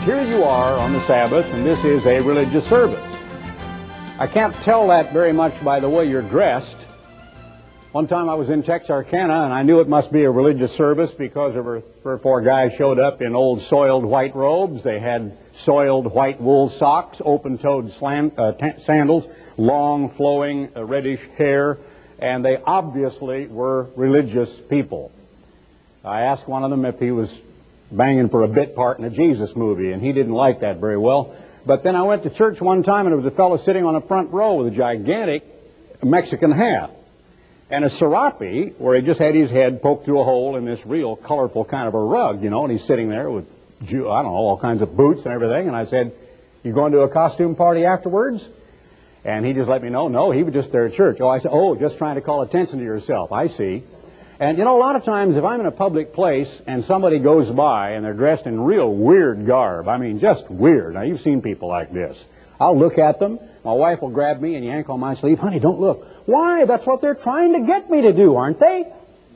Here you are on the Sabbath, and this is a religious service. I can't tell that very much by the way you're dressed. One time I was in Texarkana, and I knew it must be a religious service because there were 3 or 4 guys showed up in old soiled white robes. They had soiled white wool socks, open-toed sandals, long flowing reddish hair, and they obviously were religious people. I asked one of them if he was banging for a bit part in a Jesus movie, and he didn't like that very well. But then I went to church one time, and there was a fellow sitting on the front row with a gigantic Mexican hat and a serape where he just had his head poked through a hole in this real colorful kind of a rug, you know, and he's sitting there with, I don't know, all kinds of boots and everything. And I said, "You going to a costume party afterwards?" And he just let me know, no, he was just there at church. Oh, I said, "Oh, just trying to call attention to yourself. I see." And, you know, a lot of times if I'm in a public place and somebody goes by and they're dressed in real weird garb, I mean, just weird. Now, you've seen people like this. I'll look at them. My wife will grab me and yank on my sleeve. "Honey, don't look." "Why? That's what they're trying to get me to do, aren't they?"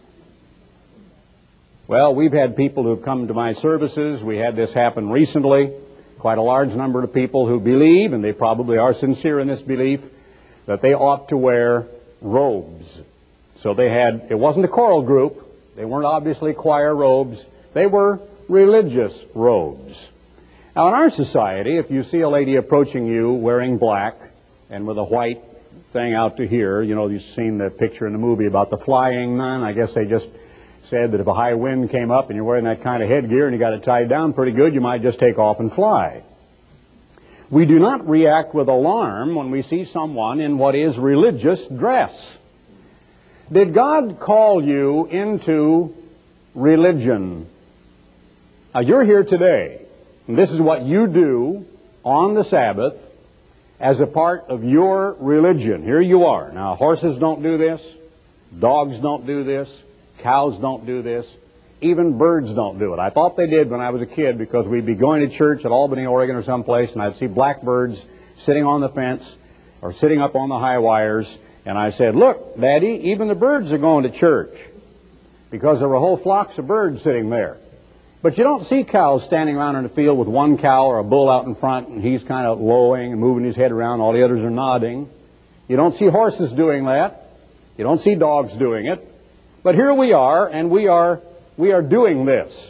Well, we've had people who've come to my services. We had this happen recently. Quite a large number of people who believe, and they probably are sincere in this belief, that they ought to wear robes. So they had, it wasn't a choral group. They weren't obviously choir robes. They were religious robes. Now in our society, if you see a lady approaching you wearing black and with a white thing out to here, you know, you've seen the picture in the movie about the flying nun. I guess they just said that if a high wind came up and you're wearing that kind of headgear and you got it tied down pretty good, you might just take off and fly. We do not react with alarm when we see someone in what is religious dress. Did God call you into religion? Now, you're here today, and this is what you do on the Sabbath as a part of your religion. Here you are. Now, horses don't do this. Dogs don't do this. Cows don't do this. Even birds don't do it. I thought they did when I was a kid because we'd be going to church at Albany, Oregon or someplace, and I'd see blackbirds sitting on the fence or sitting up on the high wires. And I said, "Look, Daddy, even the birds are going to church," because there were whole flocks of birds sitting there. But you don't see cows standing around in the field with one cow or a bull out in front, and he's kind of lowing and moving his head around. All the others are nodding. You don't see horses doing that. You don't see dogs doing it. But here we are, and we are doing this.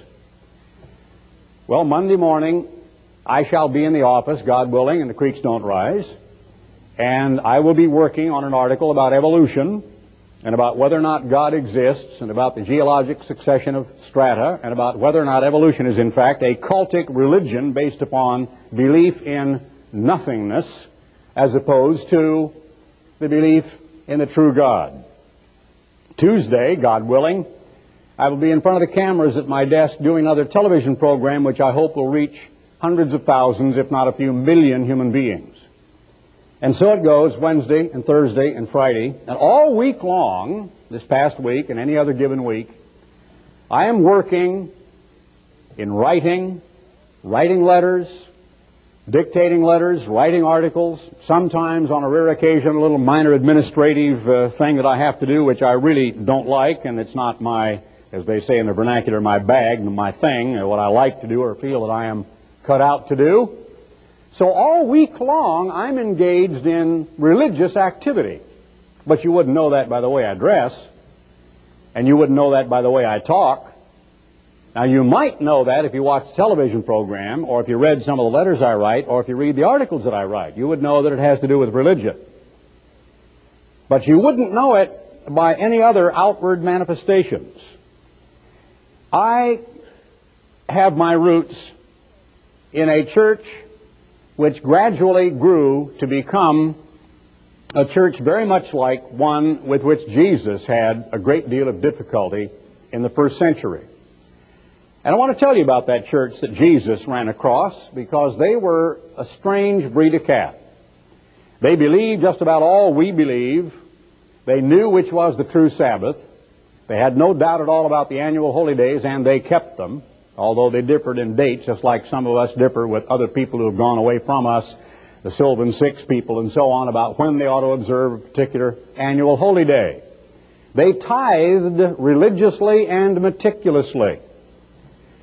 Well, Monday morning, I shall be in the office, God willing, and the creeks don't rise. And I will be working on an article about evolution and about whether or not God exists and about the geologic succession of strata and about whether or not evolution is in fact a cultic religion based upon belief in nothingness as opposed to the belief in the true God. Tuesday, God willing, I will be in front of the cameras at my desk doing another television program which I hope will reach hundreds of thousands, if not a few million human beings. And so it goes Wednesday and Thursday and Friday. And all week long, this past week and any other given week, I am working in writing letters, dictating letters, writing articles, sometimes on a rare occasion a little minor administrative thing that I have to do, which I really don't like, and it's not my, as they say in the vernacular, my bag, my thing, or what I like to do or feel that I am cut out to do. So all week long, I'm engaged in religious activity. But you wouldn't know that by the way I dress, and you wouldn't know that by the way I talk. Now, you might know that if you watch the television program, or if you read some of the letters I write, or if you read the articles that I write. You would know that it has to do with religion. But you wouldn't know it by any other outward manifestations. I have my roots in a church which gradually grew to become a church very much like one with which Jesus had a great deal of difficulty in the first century. And I want to tell you about that church that Jesus ran across because they were a strange breed of cat. They believed just about all we believe. They knew which was the true Sabbath. They had no doubt at all about the annual holy days, and they kept them. Although they differed in dates, just like some of us differ with other people who have gone away from us, the Sylvan Six people and so on, about when they ought to observe a particular annual holy day. They tithed religiously and meticulously.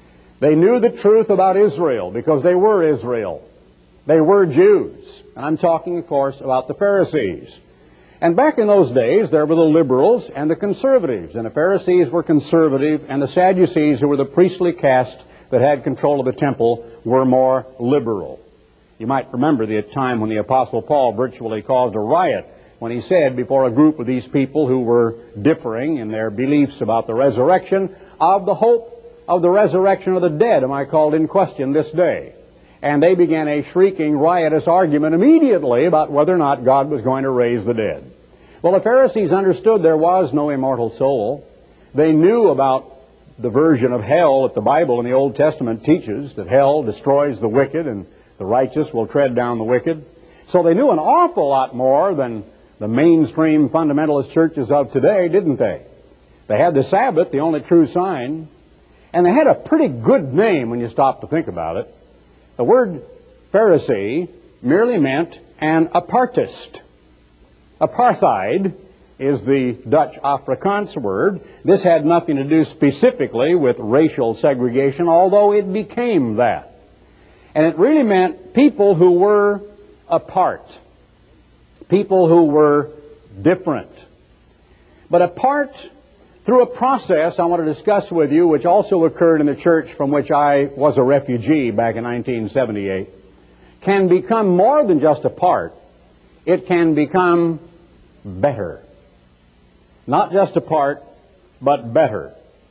They knew the truth about Israel because they were Israel. They were Jews. And I'm talking, of course, about the Pharisees. And back in those days, there were the liberals and the conservatives. And the Pharisees were conservative, and the Sadducees, who were the priestly caste that had control of the temple, were more liberal. You might remember the time when the Apostle Paul virtually caused a riot when he said before a group of these people who were differing in their beliefs about the resurrection, of the hope of the resurrection of the dead am I called in question this day. And they began a shrieking, riotous argument immediately about whether or not God was going to raise the dead. Well, the Pharisees understood there was no immortal soul. They knew about the version of hell that the Bible in the Old Testament teaches, that hell destroys the wicked and the righteous will tread down the wicked. So they knew an awful lot more than the mainstream fundamentalist churches of today, didn't they? They had the Sabbath, the only true sign, and they had a pretty good name when you stop to think about it. The word Pharisee merely meant an apartist. Apartheid is the Dutch Afrikaans word. This had nothing to do specifically with racial segregation, although it became that. And it really meant people who were apart, people who were different. But apart through a process I want to discuss with you, which also occurred in the church from which I was a refugee back in 1978, can become more than just apart. It can become better. Not just apart, but better.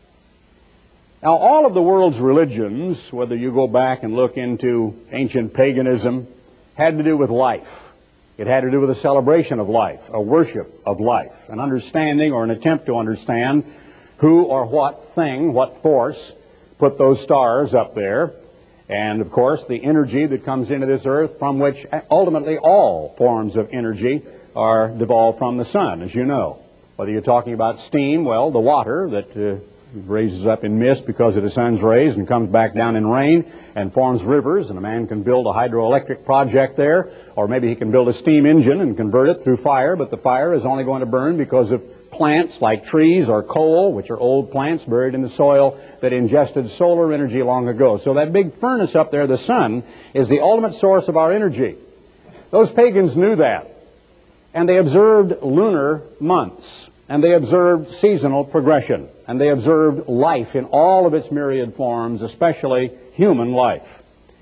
Now, all of the world's religions, whether you go back and look into ancient paganism, had to do with life. It had to do with a celebration of life, a worship of life, an understanding or an attempt to understand who or what thing, what force put those stars up there, and of course the energy that comes into this earth, from which ultimately all forms of energy are devolved from the sun, as you know. Whether you're talking about steam, well, the water that raises up in mist because of the sun's rays and comes back down in rain and forms rivers, and a man can build a hydroelectric project there, or maybe he can build a steam engine and convert it through fire, but the fire is only going to burn because of plants like trees or coal, which are old plants buried in the soil that ingested solar energy long ago. So that big furnace up there, the sun, is the ultimate source of our energy. Those pagans knew that, and they observed lunar months, and they observed seasonal progression, and they observed life in all of its myriad forms, especially human life.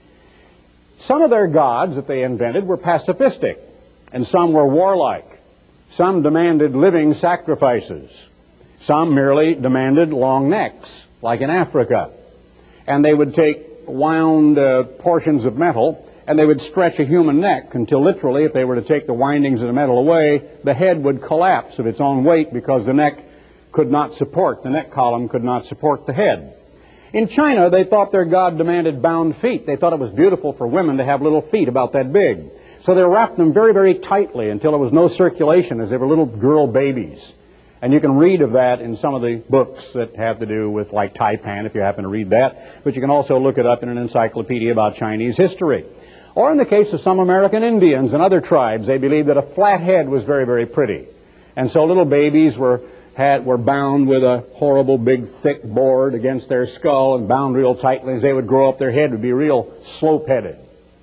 Some of their gods that they invented were pacifistic, and some were warlike. Some demanded living sacrifices. Some merely demanded long necks, like in Africa. And they would take wound portions of metal, and they would stretch a human neck until literally, if they were to take the windings of the metal away, the head would collapse of its own weight because the neck could not support, the neck column could not support the head. In China, they thought their god demanded bound feet. They thought it was beautiful for women to have little feet about that big. So they wrapped them very, very tightly until there was no circulation as they were little girl babies. And you can read of that in some of the books that have to do with, like Taipan, if you happen to read that. But you can also look it up in an encyclopedia about Chinese history. Or in the case of some American Indians and other tribes, they believed that a flat head was very, very pretty. And so little babies were bound with a horrible big thick board against their skull and bound real tightly. As they would grow up, their head would be real slope-headed.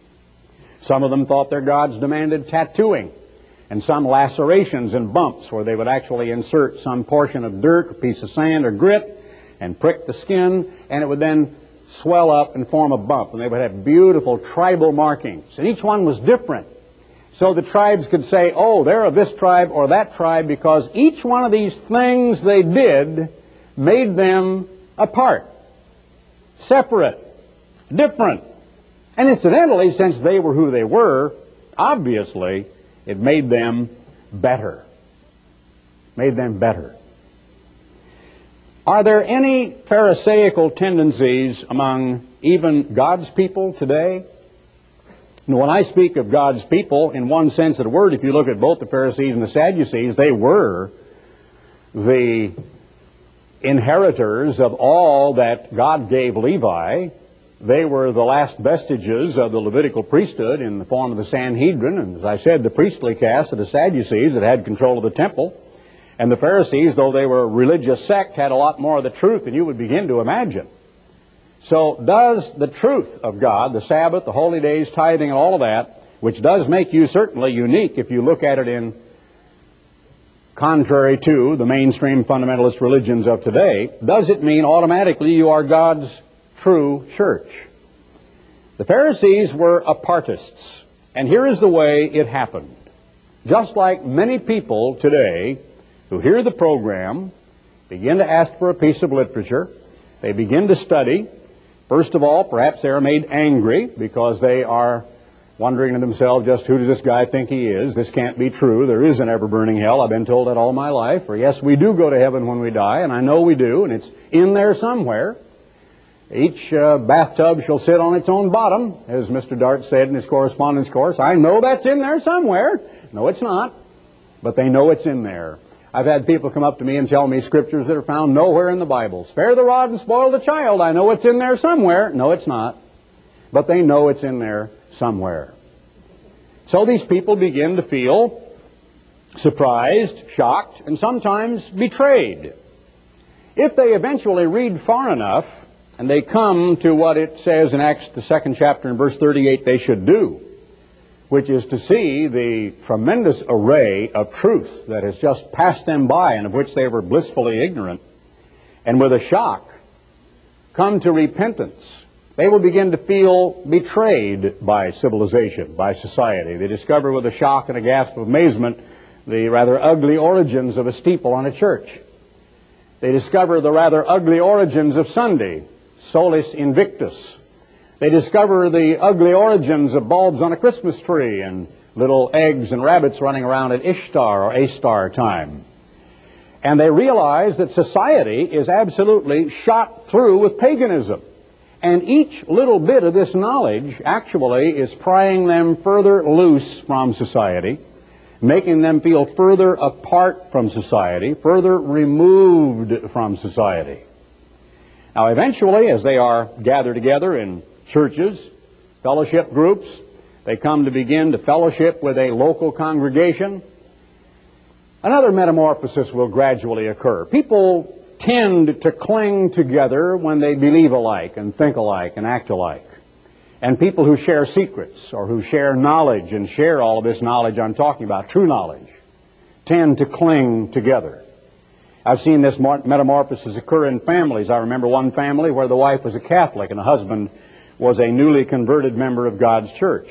Some of them thought their gods demanded tattooing, and some lacerations and bumps where they would actually insert some portion of dirt, a piece of sand or grit, and prick the skin, and it would then swell up and form a bump, and they would have beautiful tribal markings, and each one was different. So the tribes could say, oh, they're of this tribe or that tribe, because each one of these things they did made them apart, separate, different. And incidentally, since they were who they were, obviously, it made them better. Made them better. Are there any Pharisaical tendencies among even God's people today? And when I speak of God's people, in one sense of the word, if you look at both the Pharisees and the Sadducees, they were the inheritors of all that God gave Levi. They were the last vestiges of the Levitical priesthood in the form of the Sanhedrin, and as I said, the priestly caste of the Sadducees that had control of the temple. And the Pharisees, though they were a religious sect, had a lot more of the truth than you would begin to imagine. So does the truth of God, the Sabbath, the holy days, tithing, and all of that, which does make you certainly unique if you look at it in contrary to the mainstream fundamentalist religions of today, does it mean automatically you are God's true church? The Pharisees were apartists, and here is the way it happened. Just like many people today who hear the program, begin to ask for a piece of literature, they begin to study. First of all, perhaps they are made angry because they are wondering to themselves, just who does this guy think he is? This can't be true. There is an ever-burning hell. I've been told that all my life. Or yes, we do go to heaven when we die, and I know we do, and it's in there somewhere. Each bathtub shall sit on its own bottom, as Mr. Dart said in his correspondence course. I know that's in there somewhere. No, it's not. But they know it's in there. I've had people come up to me and tell me scriptures that are found nowhere in the Bible. Spare the rod and spoil the child. I know it's in there somewhere. No, it's not. But they know it's in there somewhere. So these people begin to feel surprised, shocked, and sometimes betrayed. If they eventually read far enough, and they come to what it says in Acts, the 2nd chapter, and verse 38, they should do, which is to see the tremendous array of truth that has just passed them by and of which they were blissfully ignorant, and with a shock come to repentance, they will begin to feel betrayed by civilization, by society. They discover with a shock and a gasp of amazement the rather ugly origins of a steeple on a church. They discover the rather ugly origins of Sunday, Solis Invictus. They discover the ugly origins of bulbs on a Christmas tree and little eggs and rabbits running around at Ishtar or A-star time. And they realize that society is absolutely shot through with paganism. And each little bit of this knowledge actually is prying them further loose from society, making them feel further apart from society, further removed from society. Now, eventually, as they are gathered together in churches, fellowship groups, they come to begin to fellowship with a local congregation, another metamorphosis will gradually occur. People tend to cling together when they believe alike and think alike and act alike. And people who share secrets or who share knowledge and share all of this knowledge I'm talking about, true knowledge, tend to cling together. I've seen this metamorphosis occur in families. I remember one family where the wife was a Catholic and the husband was a newly converted member of God's church.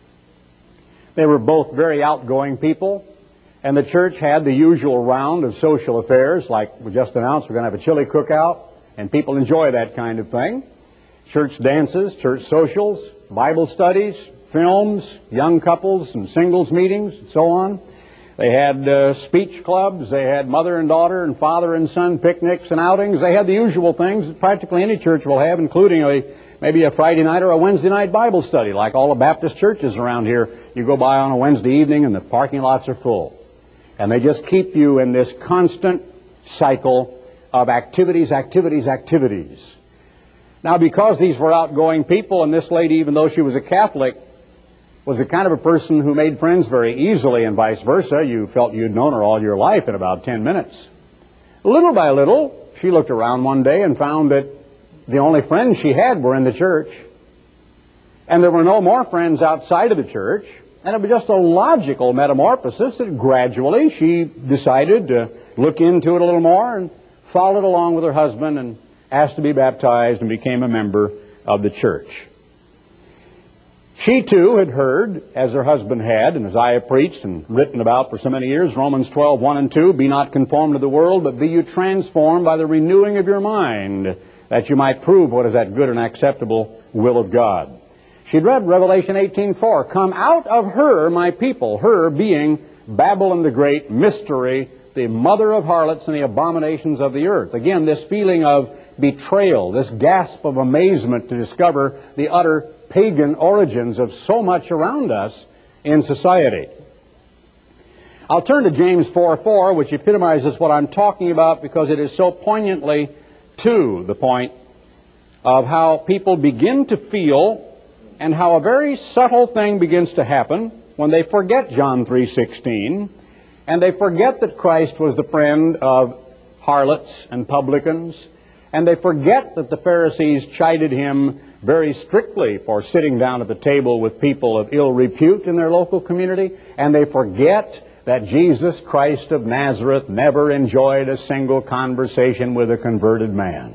They were both very outgoing people, and the church had the usual round of social affairs, like we just announced, we're going to have a chili cookout, and people enjoy that kind of thing. Church dances, church socials, Bible studies, films, young couples and singles meetings, and so on. They had speech clubs, they had mother and daughter and father and son picnics and outings. They had the usual things that practically any church will have, including maybe a Friday night or a Wednesday night Bible study, like all the Baptist churches around here. You go by on a Wednesday evening and the parking lots are full. And they just keep you in this constant cycle of activities. Now, because these were outgoing people, and this lady, even though she was a Catholic, was the kind of a person who made friends very easily, and vice versa. You felt you'd known her all your life in about 10 minutes. Little by little, she looked around one day and found that the only friends she had were in the church. And there were no more friends outside of the church. And it was just a logical metamorphosis that gradually she decided to look into it a little more and followed along with her husband and asked to be baptized and became a member of the church. She too had heard, as her husband had, and as I have preached and written about for so many years, Romans 12:1 and 2, be not conformed to the world, but be you transformed by the renewing of your mind, that you might prove what is that good and acceptable will of God. She'd read Revelation 18:4, come out of her, my people, her being Babylon the Great, mystery, the mother of harlots and the abominations of the earth. Again, this feeling of betrayal, this gasp of amazement to discover the utter pagan origins of so much around us in society. I'll turn to James 4:4, which epitomizes what I'm talking about because it is so poignantly to the point of how people begin to feel and how a very subtle thing begins to happen when they forget John 3:16 and they forget that Christ was the friend of harlots and publicans And they forget that the Pharisees chided him very strictly for sitting down at the table with people of ill repute in their local community. And they forget that Jesus Christ of Nazareth never enjoyed a single conversation with a converted man.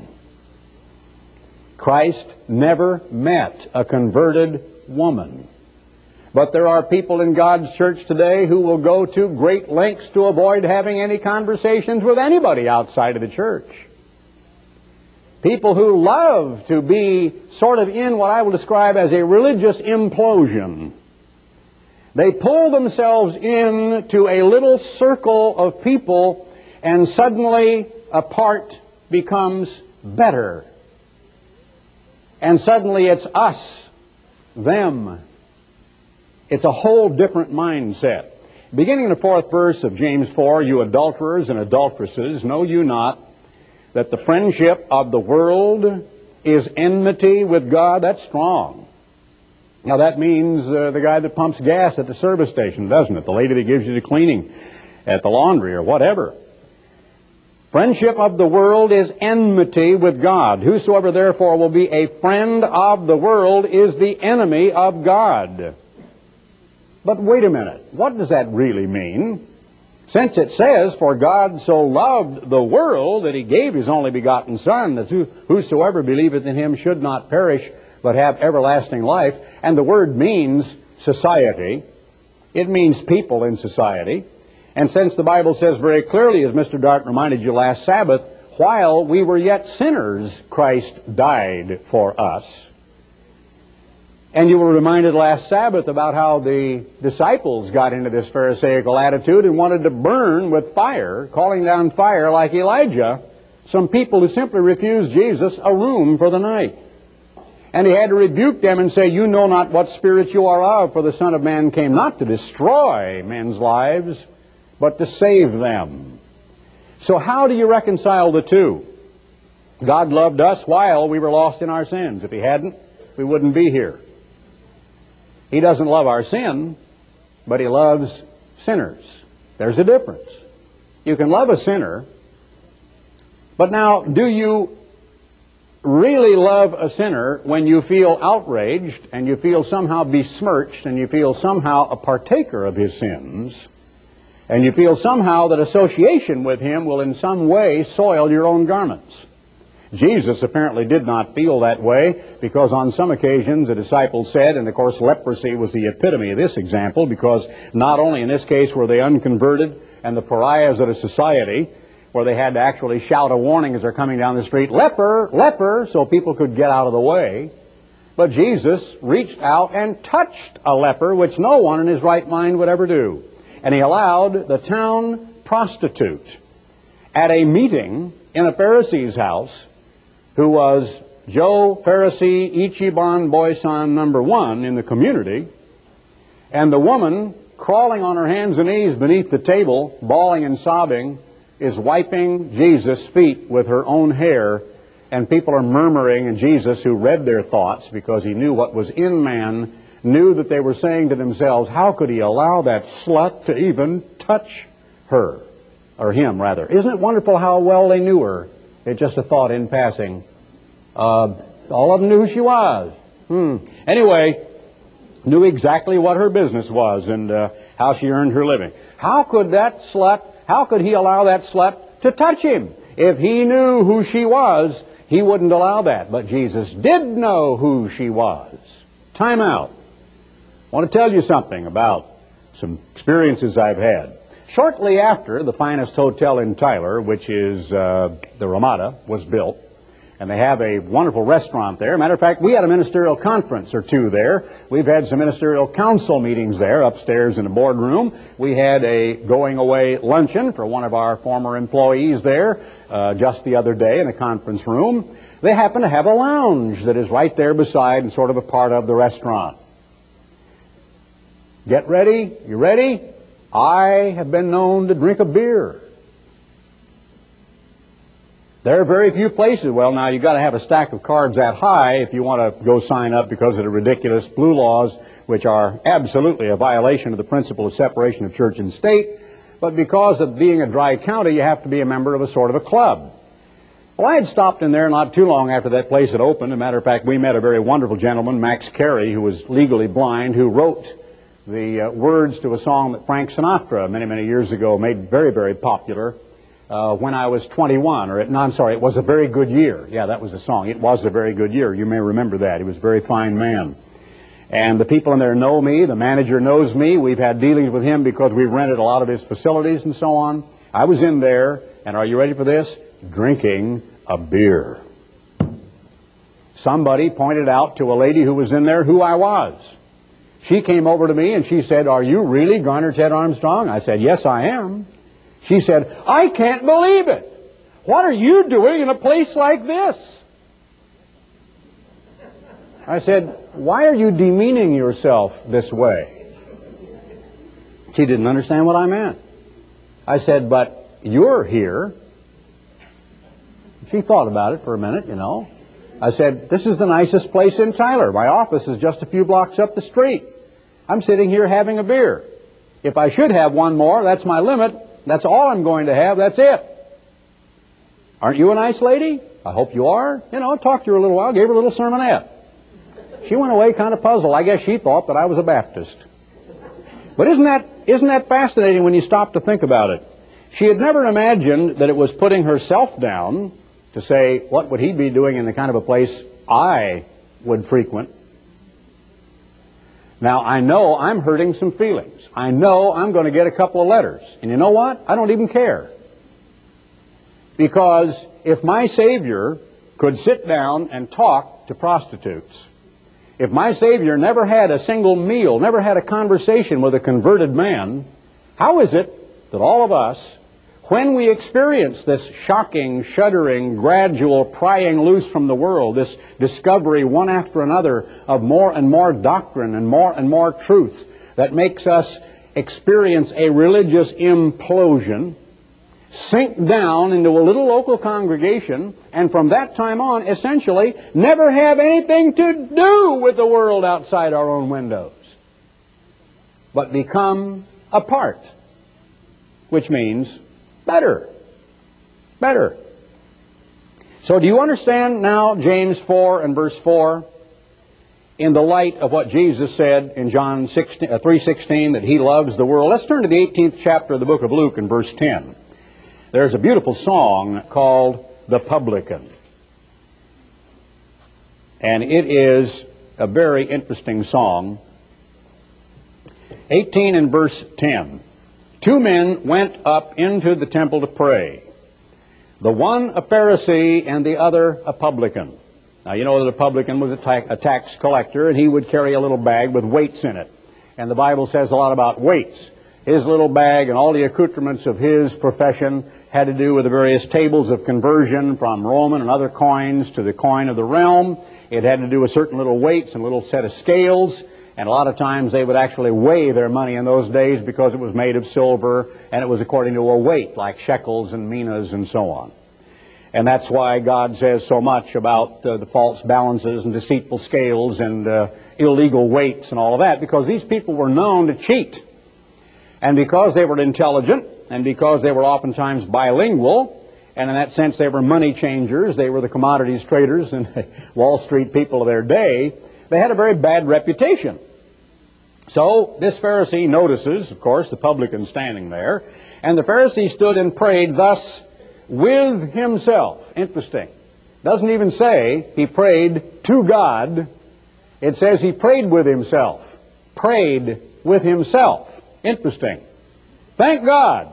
Christ never met a converted woman. But there are people in God's church today who will go to great lengths to avoid having any conversations with anybody outside of the church. People who love to be sort of in what I will describe as a religious implosion. They pull themselves into a little circle of people, and suddenly a part becomes better. And suddenly it's us, them. It's a whole different mindset. Beginning in the 4th verse of James 4, you adulterers and adulteresses, know you not that the friendship of the world is enmity with God? That's strong. Now that means the guy that pumps gas at the service station, doesn't it? The lady that gives you the cleaning at the laundry or whatever. Friendship of the world is enmity with God. Whosoever therefore will be a friend of the world is the enemy of God. But wait a minute, what does that really mean? Since it says, for God so loved the world that he gave his only begotten Son, that whosoever believeth in him should not perish, but have everlasting life. And the word means society. It means people in society. And since the Bible says very clearly, as Mr. Dart reminded you last Sabbath, while we were yet sinners, Christ died for us. And you were reminded last Sabbath about how the disciples got into this Pharisaical attitude and wanted to burn with fire, calling down fire like Elijah, some people who simply refused Jesus a room for the night. And he had to rebuke them and say, you know not what spirit you are of, for the Son of Man came not to destroy men's lives, but to save them. So how do you reconcile the two? God loved us while we were lost in our sins. If he hadn't, we wouldn't be here. He doesn't love our sin, but he loves sinners. There's a difference. You can love a sinner, but now, do you really love a sinner when you feel outraged and you feel somehow besmirched and you feel somehow a partaker of his sins and you feel somehow that association with him will in some way soil your own garments? Jesus apparently did not feel that way, because on some occasions the disciples said, and of course leprosy was the epitome of this example, because not only in this case were they unconverted and the pariahs of the society, where they had to actually shout a warning as they're coming down the street, leper, leper, so people could get out of the way, but Jesus reached out and touched a leper, which no one in his right mind would ever do. And he allowed the town prostitute at a meeting in a Pharisee's house, who was Joe Pharisee Ichiban Boysan #1 in the community, and the woman, crawling on her hands and knees beneath the table, bawling and sobbing, is wiping Jesus' feet with her own hair, and people are murmuring, and Jesus, who read their thoughts because he knew what was in man, knew that they were saying to themselves, how could he allow that slut to even touch her, or him rather? Isn't it wonderful how well they knew her? It's just a thought in passing. All of them knew who she was. Anyway, knew exactly what her business was and how she earned her living. How could he allow that slut to touch him? If he knew who she was, he wouldn't allow that. But Jesus did know who she was. Time out. I want to tell you something about some experiences I've had. Shortly after the finest hotel in Tyler, which is the Ramada, was built, and they have a wonderful restaurant there. Matter of fact, we had a ministerial conference or two there. We've had some ministerial council meetings there upstairs in the boardroom. We had a going-away luncheon for one of our former employees there just the other day in a conference room. They happen to have a lounge that is right there beside and sort of a part of the restaurant. Get ready. You ready? I have been known to drink a beer. There are very few places. Well, now you've got to have a stack of cards that high if you want to go sign up because of the ridiculous blue laws, which are absolutely a violation of the principle of separation of church and state. But because of being a dry county, you have to be a member of a sort of a club. Well, I had stopped in there not too long after that place had opened. As a matter of fact, we met a very wonderful gentleman, Max Carey, who was legally blind, who wrote the words to a song that Frank Sinatra many, many years ago made very, very popular when I was 21. It was a very good year. Yeah, that was the song. It was a very good year. You may remember that. He was a very fine man. And the people in there know me. The manager knows me. We've had dealings with him because we've rented a lot of his facilities and so on. I was in there, and are you ready for this? Drinking a beer. Somebody pointed out to a lady who was in there who I was. She came over to me and she said, "Are you really Garner Ted Armstrong?" I said, "Yes, I am." She said, "I can't believe it. What are you doing in a place like this?" I said, "Why are you demeaning yourself this way?" She didn't understand what I meant. I said, "But you're here." She thought about it for a minute, you know. I said, "This is the nicest place in Tyler. My office is just a few blocks up the street. I'm sitting here having a beer. If I should have one more, that's my limit. That's all I'm going to have. That's it. Aren't you a nice lady? I hope you are. You know, talked to her a little while, gave her a little sermonette." She went away kind of puzzled. I guess she thought that I was a Baptist. But isn't that fascinating when you stop to think about it? She had never imagined that it was putting herself down to say, what would he be doing in the kind of a place I would frequent? Now, I know I'm hurting some feelings. I know I'm going to get a couple of letters. And you know what? I don't even care. Because if my Savior could sit down and talk to prostitutes, if my Savior never had a single meal, never had a conversation with a converted man, how is it that all of us, when we experience this shocking, shuddering, gradual prying loose from the world, this discovery one after another of more and more doctrine and more truth that makes us experience a religious implosion, sink down into a little local congregation, and from that time on, essentially, never have anything to do with the world outside our own windows, but become a part, which means better. Better. So do you understand now James 4 and verse 4? In the light of what Jesus said in John 3:16, that he loves the world. Let's turn to the 18th chapter of the book of Luke and verse 10. There's a beautiful song called "The Publican." And it is a very interesting song. 18 and verse 10. Two men went up into the temple to pray, the one a Pharisee and the other a publican. Now, you know that a publican was a tax collector, and he would carry a little bag with weights in it. And the Bible says a lot about weights. His little bag and all the accoutrements of his profession had to do with the various tables of conversion from Roman and other coins to the coin of the realm. It had to do with certain little weights and a little set of scales. And a lot of times they would actually weigh their money in those days because it was made of silver and it was according to a weight, like shekels and minas and so on. And that's why God says so much about the false balances and deceitful scales and illegal weights and all of that, because these people were known to cheat. And because they were intelligent, and because they were oftentimes bilingual, and in that sense they were money changers, they were the commodities traders and Wall Street people of their day, they had a very bad reputation. So this Pharisee notices, of course, the publican standing there, and the Pharisee stood and prayed thus with himself. Interesting. Doesn't even say he prayed to God. It says he prayed with himself. Prayed with himself. Interesting. Thank God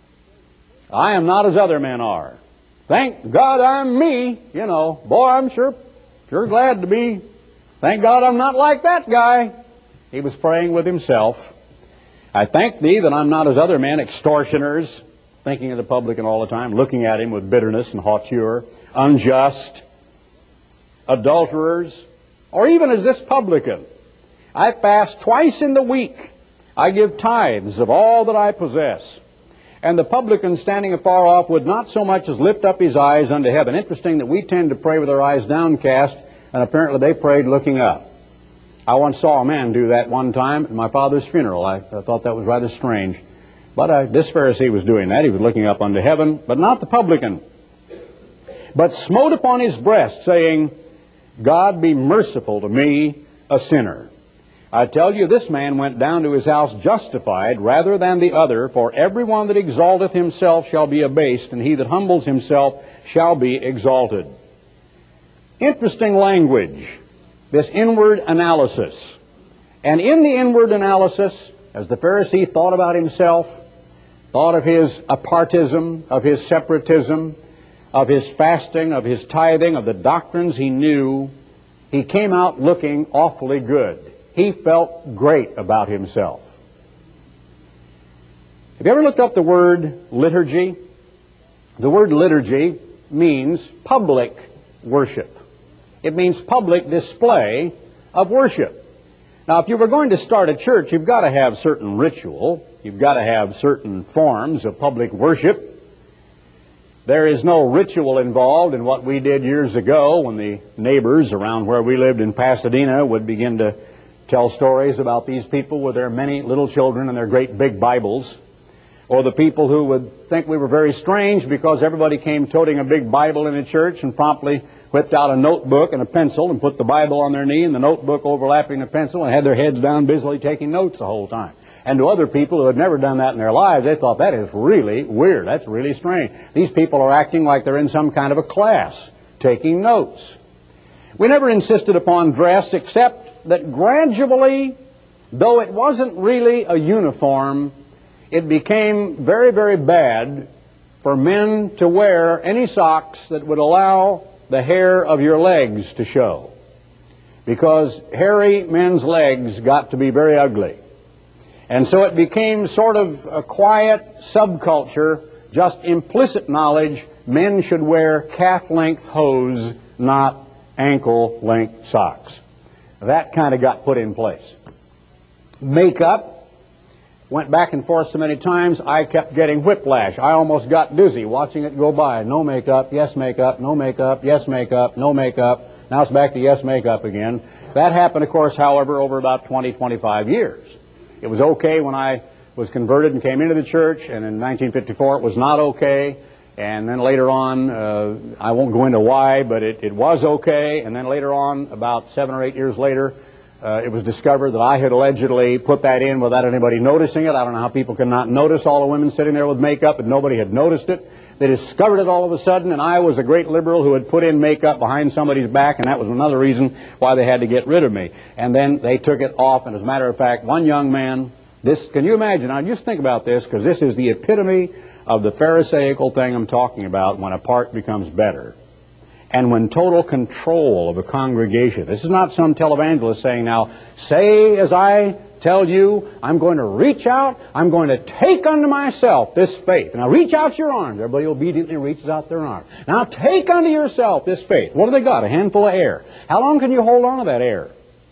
I am not as other men are. Thank God I'm me. You know, boy, I'm sure glad to be. Thank God I'm not like that guy. He was praying with himself. I thank thee that I'm not as other men, extortioners, thinking of the publican all the time, looking at him with bitterness and hauteur, unjust, adulterers, or even as this publican. I fast twice in the week. I give tithes of all that I possess. And the publican standing afar off would not so much as lift up his eyes unto heaven. Interesting that we tend to pray with our eyes downcast, and apparently they prayed looking up. I once saw a man do that one time at my father's funeral. I thought that was rather strange. But this Pharisee was doing that. He was looking up unto heaven, but not the publican. but smote upon his breast, saying, God be merciful to me, a sinner. I tell you, this man went down to his house justified rather than the other, for everyone that exalteth himself shall be abased, and he that humbles himself shall be exalted. Interesting language, this inward analysis. And in the inward analysis, as the Pharisee thought about himself, thought of his apartism, of his separatism, of his fasting, of his tithing, of the doctrines he knew, he came out looking awfully good. He felt great about himself. Have you ever looked up the word liturgy? The word liturgy means public worship. It means public display of worship. Now, if you were going to start a church, you've got to have certain ritual. You've got to have certain forms of public worship. There is no ritual involved in what we did years ago when the neighbors around where we lived in Pasadena would begin to tell stories about these people with their many little children and their great big Bibles, or the people who would think we were very strange because everybody came toting a big Bible in a church and promptly whipped out a notebook and a pencil and put the Bible on their knee and the notebook overlapping the pencil and had their heads down busily taking notes the whole time. And to other people who had never done that in their lives, they thought, that is really weird. That's really strange. These people are acting like they're in some kind of a class, taking notes. We never insisted upon dress, except that gradually, though it wasn't really a uniform, it became very, very bad for men to wear any socks that would allow the hair of your legs to show. Because hairy men's legs got to be very ugly. And so it became sort of a quiet subculture, just implicit knowledge, men should wear calf-length hose, not ankle-length socks. That kind of got put in place. Makeup went back and forth so many times, I kept getting whiplash. I almost got dizzy watching it go by. No makeup, yes makeup, no makeup, yes makeup, no makeup. Now it's back to yes makeup again. That happened, of course, however, over about 20, 25 years. It was okay when I was converted and came into the church, and in 1954 it was not okay. And then later on, I won't go into why, but it was okay. And then later on, about 7 or 8 years later, it was discovered that I had allegedly put that in without anybody noticing it. I don't know how people could not notice all the women sitting there with makeup, but nobody had noticed it. They discovered it all of a sudden, and I was a great liberal who had put in makeup behind somebody's back, and that was another reason why they had to get rid of me. And then they took it off, and as a matter of fact, one young man, can you imagine? Now just think about this, because this is the epitome of the Pharisaical thing I'm talking about, when a part becomes better. And when total control of a congregation. This is not some televangelist saying, now, say as I tell you, I'm going to reach out, I'm going to take unto myself this faith. Now reach out your arms. Everybody obediently reaches out their arms. Now take unto yourself this faith. What do they got? A handful of air. How long can you hold on to that air?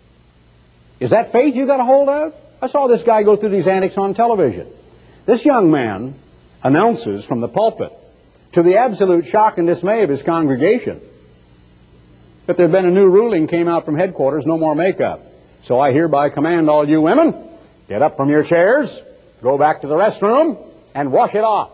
Is that faith you got a hold of? I saw this guy go through these antics on television. This young man announces from the pulpit, to the absolute shock and dismay of his congregation, that there had been a new ruling came out from headquarters, no more makeup. So I hereby command all you women, get up from your chairs, go back to the restroom, and wash it off.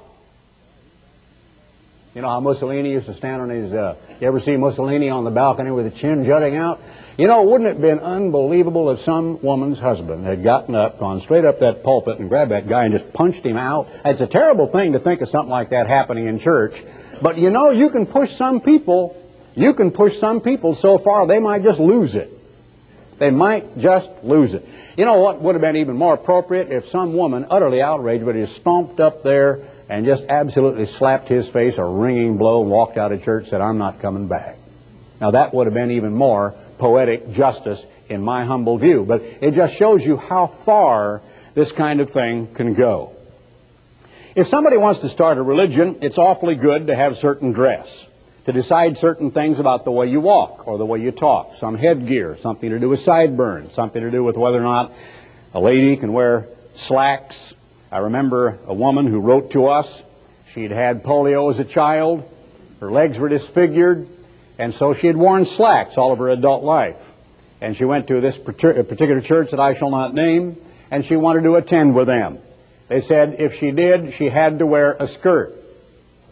You know how Mussolini used to stand on his, you ever see Mussolini on the balcony with the chin jutting out? You know, wouldn't it have been unbelievable if some woman's husband had gotten up, gone straight up that pulpit and grabbed that guy and just punched him out? It's a terrible thing to think of something like that happening in church. But you know, you can push some people so far they might just lose it. They might just lose it. You know what would have been even more appropriate? If some woman, utterly outraged, would have stomped up there and just absolutely slapped his face a ringing blow and walked out of church and said, I'm not coming back. Now that would have been even more poetic justice in my humble view. But it just shows you how far this kind of thing can go. If somebody wants to start a religion, it's awfully good to have certain dress, to decide certain things about the way you walk or the way you talk, some headgear, something to do with sideburns, something to do with whether or not a lady can wear slacks. I remember a woman who wrote to us. She'd had polio as a child. Her legs were disfigured, and so she had worn slacks all of her adult life. And she went to this particular church that I shall not name, and she wanted to attend with them. They said if she did, she had to wear a skirt.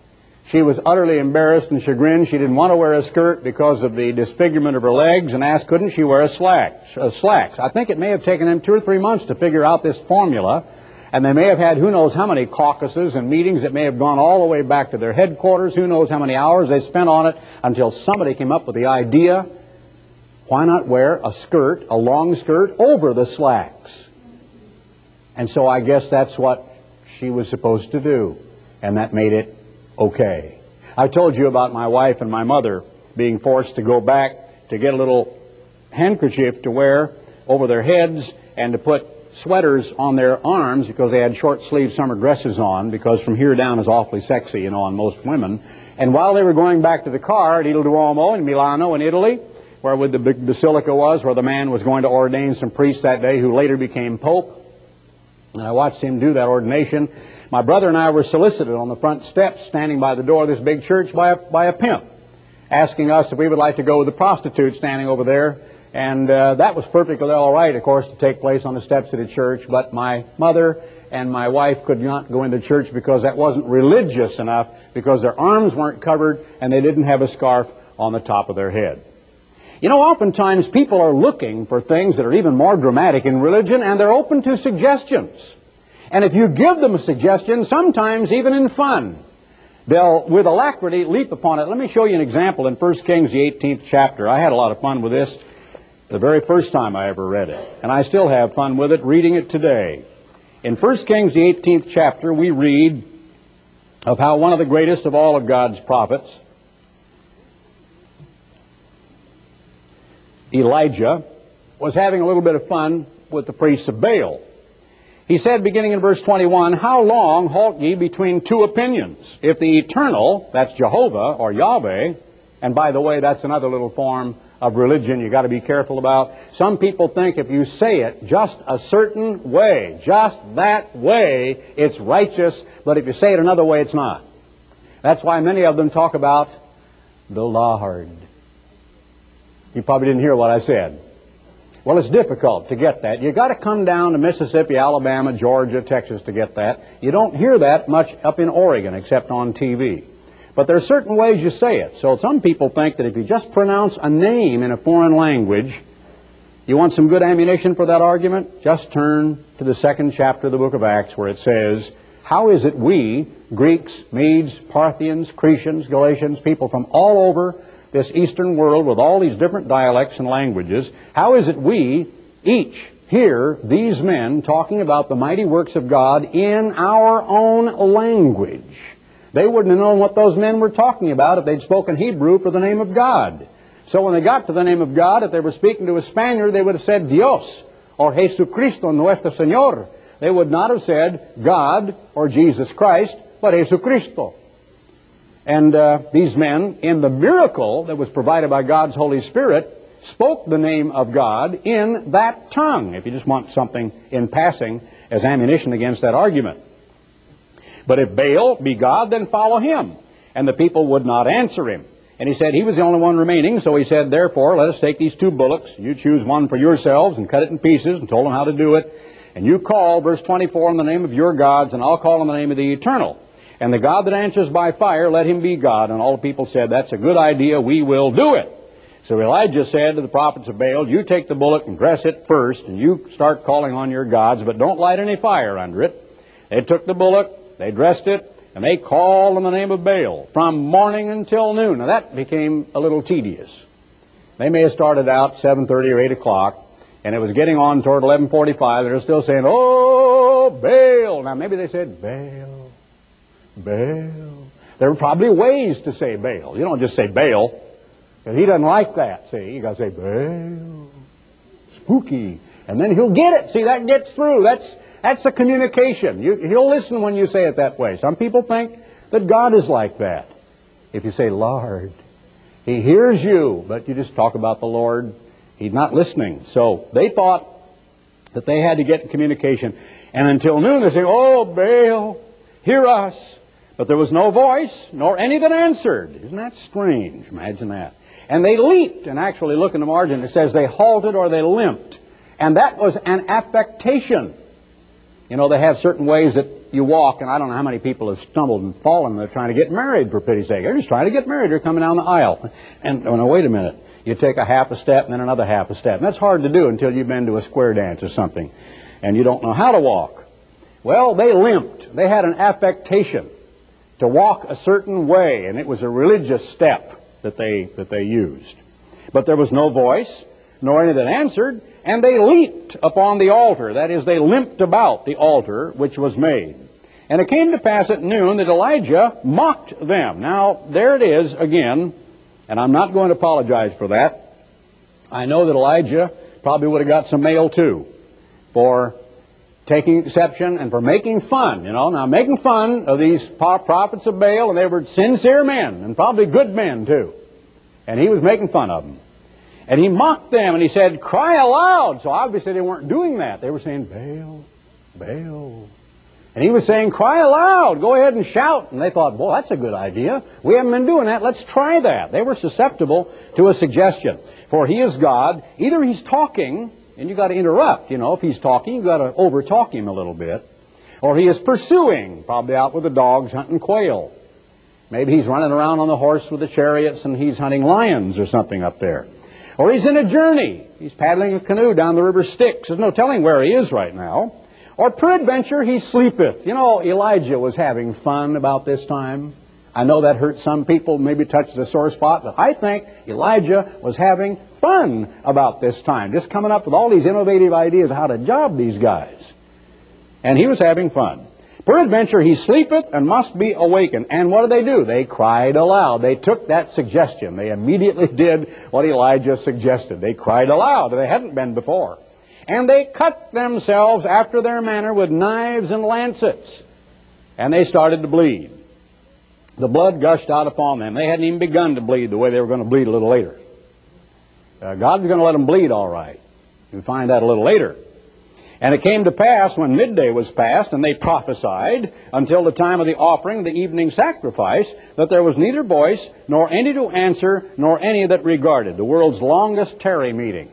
She was utterly embarrassed and chagrined. She didn't want to wear a skirt because of the disfigurement of her legs, and asked, couldn't she wear slacks? I think it may have taken them 2 or 3 months to figure out this formula, and they may have had who knows how many caucuses and meetings that may have gone all the way back to their headquarters, who knows how many hours they spent on it, until somebody came up with the idea, why not wear a skirt, a long skirt, over the slacks? And so I guess that's what she was supposed to do, and that made it okay. I told you about my wife and my mother being forced to go back to get a little handkerchief to wear over their heads and to put sweaters on their arms because they had short sleeve summer dresses on, because from here down is awfully sexy, you know, on most women. And while they were going back to the car at Il Duomo in Milano in Italy, where the big basilica was, where the man was going to ordain some priest that day who later became Pope, and I watched him do that ordination, my brother and I were solicited on the front steps, standing by the door of this big church by a pimp, asking us if we would like to go with the prostitute standing over there. And that was perfectly all right, of course, to take place on the steps of the church. But my mother and my wife could not go into church because that wasn't religious enough, because their arms weren't covered and they didn't have a scarf on the top of their head. You know, oftentimes people are looking for things that are even more dramatic in religion, and they're open to suggestions. And if you give them a suggestion, sometimes even in fun, they'll, with alacrity, leap upon it. Let me show you an example in 1 Kings, the 18th chapter. I had a lot of fun with this the very first time I ever read it, and I still have fun with it reading it today. In 1 Kings, the 18th chapter, we read of how one of the greatest of all of God's prophets, Elijah, was having a little bit of fun with the priests of Baal. He said, beginning in verse 21, how long halt ye between two opinions? If the eternal, that's Jehovah or Yahweh, and by the way, that's another little form of religion you got to be careful about. Some people think if you say it just a certain way, just that way, it's righteous, but if you say it another way, it's not. That's why many of them talk about the Lord. You probably didn't hear what I said. Well, it's difficult to get that. You've got to come down to Mississippi, Alabama, Georgia, Texas to get that. You don't hear that much up in Oregon except on TV. But there are certain ways you say it. So some people think that if you just pronounce a name in a foreign language, you want some good ammunition for that argument? Just turn to the 2nd chapter of the book of Acts, where it says, how is it we, Greeks, Medes, Parthians, Cretians, Galatians, people from all over this eastern world with all these different dialects and languages, how is it we each hear these men talking about the mighty works of God in our own language? They wouldn't have known what those men were talking about if they'd spoken Hebrew for the name of God. So when they got to the name of God, if they were speaking to a Spaniard, they would have said Dios or Jesucristo Nuestro Señor. They would not have said God or Jesus Christ, but Jesucristo. And these men, in the miracle that was provided by God's Holy Spirit, spoke the name of God in that tongue, if you just want something in passing as ammunition against that argument. But if Baal be God, then follow him. And the people would not answer him. And he said he was the only one remaining, so he said, therefore, let us take these 2 bullocks. You choose one for yourselves and cut it in pieces, and told them how to do it. And you call, verse 24, in the name of your gods, and I'll call in the name of the eternal. And the God that answers by fire, let him be God. And all the people said, that's a good idea, we will do it. So Elijah said to the prophets of Baal, you take the bullock and dress it first, and you start calling on your gods, but don't light any fire under it. They took the bullock, they dressed it, and they called in the name of Baal from morning until noon. Now that became a little tedious. They may have started out 7:30 or 8 o'clock, and it was getting on toward 11:45. They were still saying, oh, Baal. Now maybe they said, Baal. Baal. There were probably ways to say Baal. You don't just say Baal, because he doesn't like that. See, you got to say Baal. Spooky. And then he'll get it. See, that gets through. That's a communication. He'll listen when you say it that way. Some people think that God is like that. If you say Lord, he hears you, but you just talk about the Lord, he's not listening. So they thought that they had to get in communication. And until noon they say, oh, Baal, hear us. But there was no voice, nor any that answered. Isn't that strange? Imagine that. And they leaped, and actually look in the margin, it says they halted or they limped. And that was an affectation. You know, they have certain ways that you walk, and I don't know how many people have stumbled and fallen. They're trying to get married, for pity's sake. They're just trying to get married. They're coming down the aisle. And, oh, no, wait a minute. You take a half a step and then another half a step. And that's hard to do until you've been to a square dance or something, and you don't know how to walk. Well, they limped. They had an affectation to walk a certain way, and it was a religious step that they used. But there was no voice, nor any that answered, and they leaped upon the altar. That is, they limped about the altar which was made. And it came to pass at noon that Elijah mocked them. Now, there it is again, and I'm not going to apologize for that. I know that Elijah probably would have got some mail too for taking exception and for making fun, Now, making fun of these prophets of Baal, and they were sincere men, and probably good men too. And he was making fun of them. And he mocked them, and he said, cry aloud. So obviously they weren't doing that. They were saying, Baal, Baal. And he was saying, cry aloud, go ahead and shout. And they thought, boy, that's a good idea. We haven't been doing that. Let's try that. They were susceptible to a suggestion. For he is God. Either he's talking, and you've got to interrupt. If he's talking, you've got to over-talk him a little bit. Or he is pursuing, probably out with the dogs hunting quail. Maybe he's running around on the horse with the chariots and he's hunting lions or something up there. Or he's in a journey. He's paddling a canoe down the river Styx. There's no telling where he is right now. Or peradventure he sleepeth. Elijah was having fun about this time. I know that hurt some people, maybe touched a sore spot, but I think Elijah was having fun about this time, just coming up with all these innovative ideas how to job these guys. And he was having fun. Peradventure he sleepeth and must be awakened. And what do? They cried aloud. They took that suggestion. They immediately did what Elijah suggested. They cried aloud. They hadn't been before. And they cut themselves after their manner with knives and lancets. And they started to bleed. The blood gushed out upon them. They hadn't even begun to bleed the way they were going to bleed a little later. God was going to let them bleed all right. You'll find that a little later. And it came to pass when midday was past, and they prophesied until the time of the offering, the evening sacrifice, that there was neither voice, nor any to answer, nor any that regarded. The world's longest tarry meeting.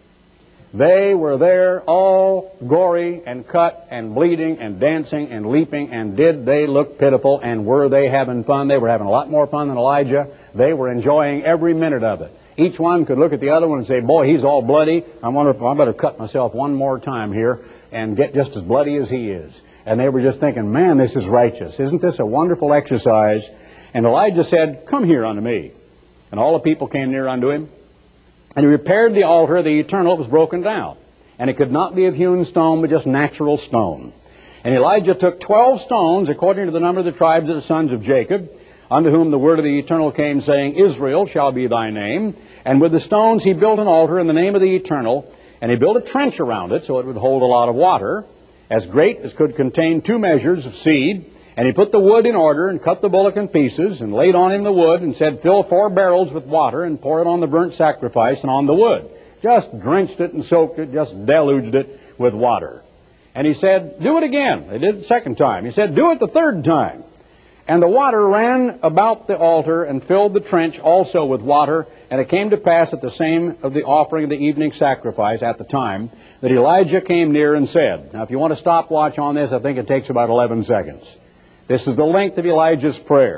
They were there all gory and cut and bleeding and dancing and leaping, and did they look pitiful, and were they having fun? They were having a lot more fun than Elijah. They were enjoying every minute of it. Each one could look at the other one and say, boy, he's all bloody. I wonder if I better cut myself one more time here and get just as bloody as he is. And they were just thinking, man, this is righteous. Isn't this a wonderful exercise? And Elijah said, come here unto me. And all the people came near unto him. And he repaired the altar of the eternal. It was broken down. And it could not be of hewn stone, but just natural stone. And Elijah took 12 stones, according to the number of the tribes of the sons of Jacob, unto whom the word of the Eternal came, saying, Israel shall be thy name. And with the stones he built an altar in the name of the Eternal, and he built a trench around it so it would hold a lot of water, as great as could contain 2 measures of seed. And he put the wood in order, and cut the bullock in pieces, and laid on him the wood, and said, fill 4 barrels with water, and pour it on the burnt sacrifice and on the wood. Just drenched it and soaked it, just deluged it with water. And he said, do it again. They did it the second time. He said, do it the third time. And the water ran about the altar and filled the trench also with water. And it came to pass at the same of the offering of the evening sacrifice at the time that Elijah came near and said, now if you want to stopwatch on this, I think it takes about 11 seconds. This is the length of Elijah's prayer.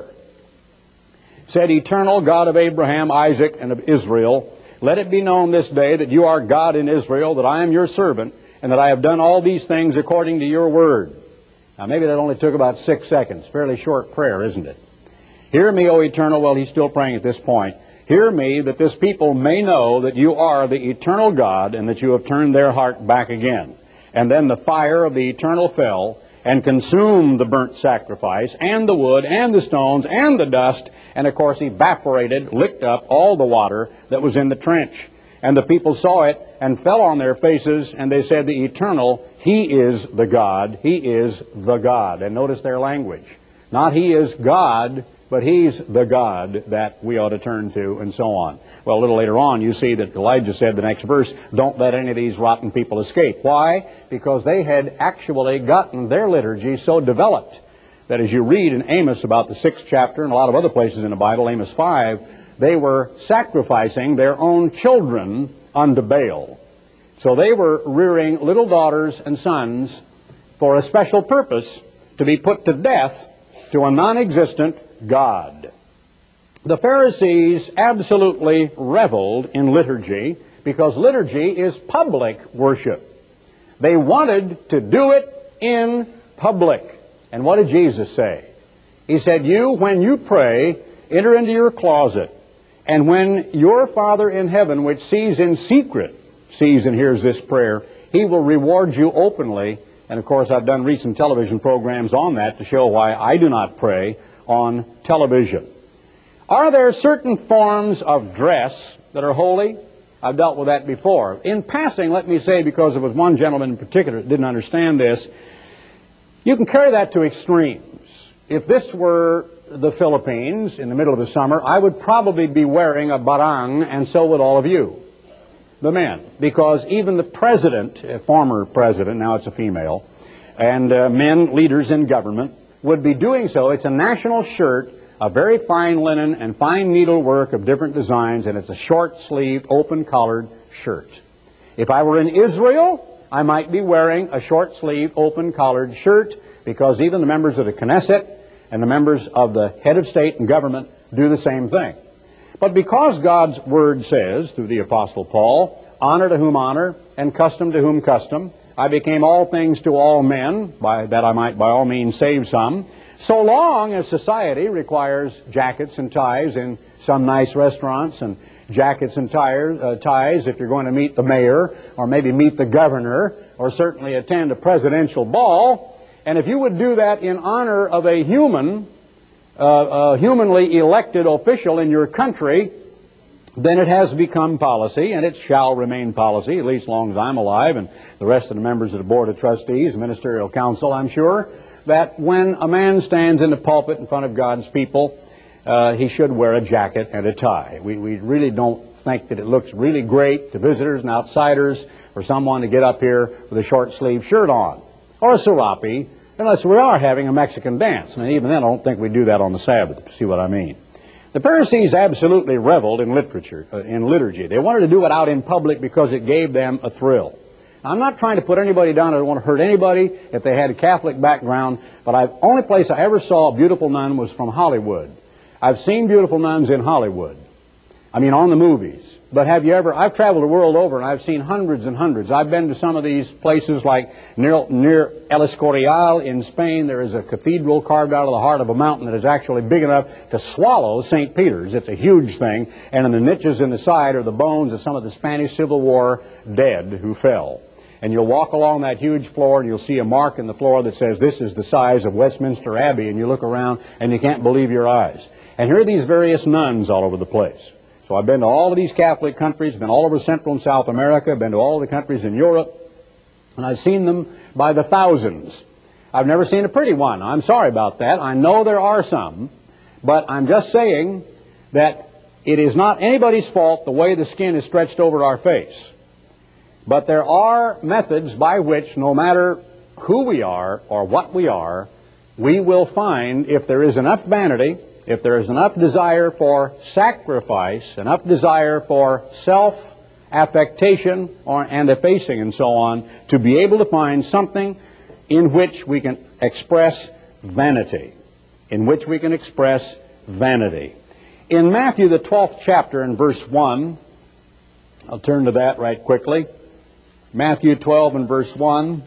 Said, Eternal God of Abraham, Isaac, and of Israel, let it be known this day that you are God in Israel, that I am your servant, and that I have done all these things according to your word. Now, maybe that only took about 6 seconds. Fairly short prayer, isn't it? Hear me, O Eternal. Well, he's still praying at this point. Hear me, that this people may know that you are the eternal God, and that you have turned their heart back again. And then the fire of the Eternal fell, and consumed the burnt sacrifice, and the wood, and the stones, and the dust, and of course evaporated, licked up all the water that was in the trench. And the people saw it, and fell on their faces, and they said, the Eternal, He is the God, He is the God. And notice their language. Not He is God, but He's the God that we ought to turn to, and so on. Well, a little later on, you see that Elijah said, the next verse, don't let any of these rotten people escape. Why? Because they had actually gotten their liturgy so developed that as you read in Amos about the 6th chapter, and a lot of other places in the Bible, Amos 5, they were sacrificing their own children unto Baal. So they were rearing little daughters and sons for a special purpose, to be put to death to a non-existent God. The Pharisees absolutely reveled in liturgy because liturgy is public worship. They wanted to do it in public. And what did Jesus say? He said, when you pray, enter into your closet, and when your Father in heaven, which sees in secret, sees and hears this prayer, He will reward you openly. And of course, I've done recent television programs on that to show why I do not pray on television. Are there certain forms of dress that are holy? I've dealt with that before. In passing, let me say, because there was one gentleman in particular that didn't understand this, you can carry that to extremes. If this were the Philippines in the middle of the summer, I would probably be wearing a barang, and so would all of you, the men, because even the president, a former president, now it's a female, and men, leaders in government, would be doing so. It's a national shirt, a very fine linen and fine needlework of different designs, and it's a short-sleeved, open-collared shirt. If I were in Israel, I might be wearing a short-sleeved, open-collared shirt, because even the members of the Knesset and the members of the head of state and government do the same thing. But because God's Word says, through the Apostle Paul, honor to whom honor, and custom to whom custom, I became all things to all men, that I might by all means save some, so long as society requires jackets and ties in some nice restaurants, and jackets and ties if you're going to meet the mayor, or maybe meet the governor, or certainly attend a presidential ball, and if you would do that in honor of a humanly elected official in your country, then it has become policy, and it shall remain policy, at least as long as I'm alive, and the rest of the members of the Board of Trustees, Ministerial Council, I'm sure, that when a man stands in the pulpit in front of God's people, he should wear a jacket and a tie. We really don't think that it looks really great to visitors and outsiders for someone to get up here with a short-sleeved shirt on, or a serape, unless we are having a Mexican dance. And even then, I don't think we do that on the Sabbath, see what I mean. The Pharisees absolutely reveled in liturgy. They wanted to do it out in public because it gave them a thrill. I'm not trying to put anybody down. I don't want to hurt anybody if they had a Catholic background, but the only place I ever saw a beautiful nun was from Hollywood. I've seen beautiful nuns in Hollywood. I mean, on the movies. But have you ever, I've traveled the world over and I've seen hundreds and hundreds. I've been to some of these places like near El Escorial in Spain. There is a cathedral carved out of the heart of a mountain that is actually big enough to swallow St. Peter's. It's a huge thing. And in the niches in the side are the bones of some of the Spanish Civil War dead who fell. And you'll walk along that huge floor and you'll see a mark in the floor that says, this is the size of Westminster Abbey. And you look around and you can't believe your eyes. And here are these various nuns all over the place. So I've been to all of these Catholic countries, been all over Central and South America, been to all of the countries in Europe, and I've seen them by the thousands. I've never seen a pretty one. I'm sorry about that. I know there are some, but I'm just saying that it is not anybody's fault the way the skin is stretched over our face. But there are methods by which, no matter who we are or what we are, we will find, if there is enough vanity, if there is enough desire for sacrifice, enough desire for self-affectation and effacing and so on, to be able to find something in which we can express vanity. In which we can express vanity. In Matthew, the 12th chapter, in verse 1, I'll turn to that right quickly. Matthew 12 and verse 1.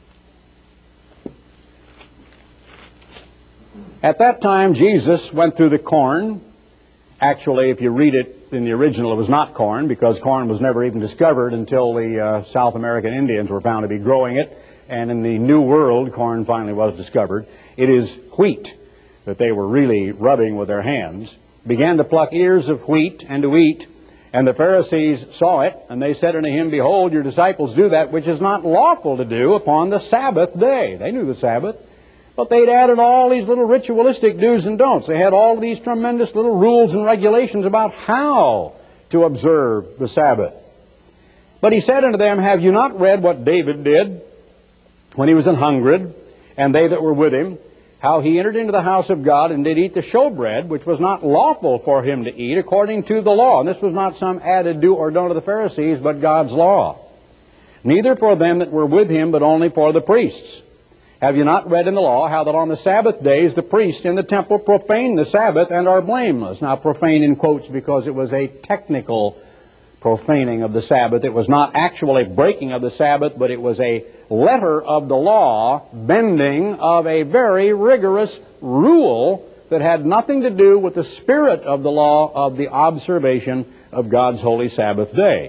At that time, Jesus went through the corn. Actually, if you read it in the original, it was not corn, because corn was never even discovered until the South American Indians were found to be growing it. And in the New World, corn finally was discovered. It is wheat that they were really rubbing with their hands. Began to pluck ears of wheat and to eat. And the Pharisees saw it, and they said unto him, Behold, your disciples do that which is not lawful to do upon the Sabbath day. They knew the Sabbath. But they'd added all these little ritualistic do's and don'ts. They had all these tremendous little rules and regulations about how to observe the Sabbath. But he said unto them, Have you not read what David did when he was an hungred, and they that were with him, how he entered into the house of God and did eat the showbread, which was not lawful for him to eat according to the law? And this was not some added do or don't of the Pharisees, but God's law. Neither for them that were with him, but only for the priests. Have you not read in the law how that on the Sabbath days the priests in the temple profane the Sabbath and are blameless? Now, profane in quotes because it was a technical profaning of the Sabbath. It was not actually breaking of the Sabbath, but it was a letter of the law, bending of a very rigorous rule that had nothing to do with the spirit of the law of the observation of God's holy Sabbath day.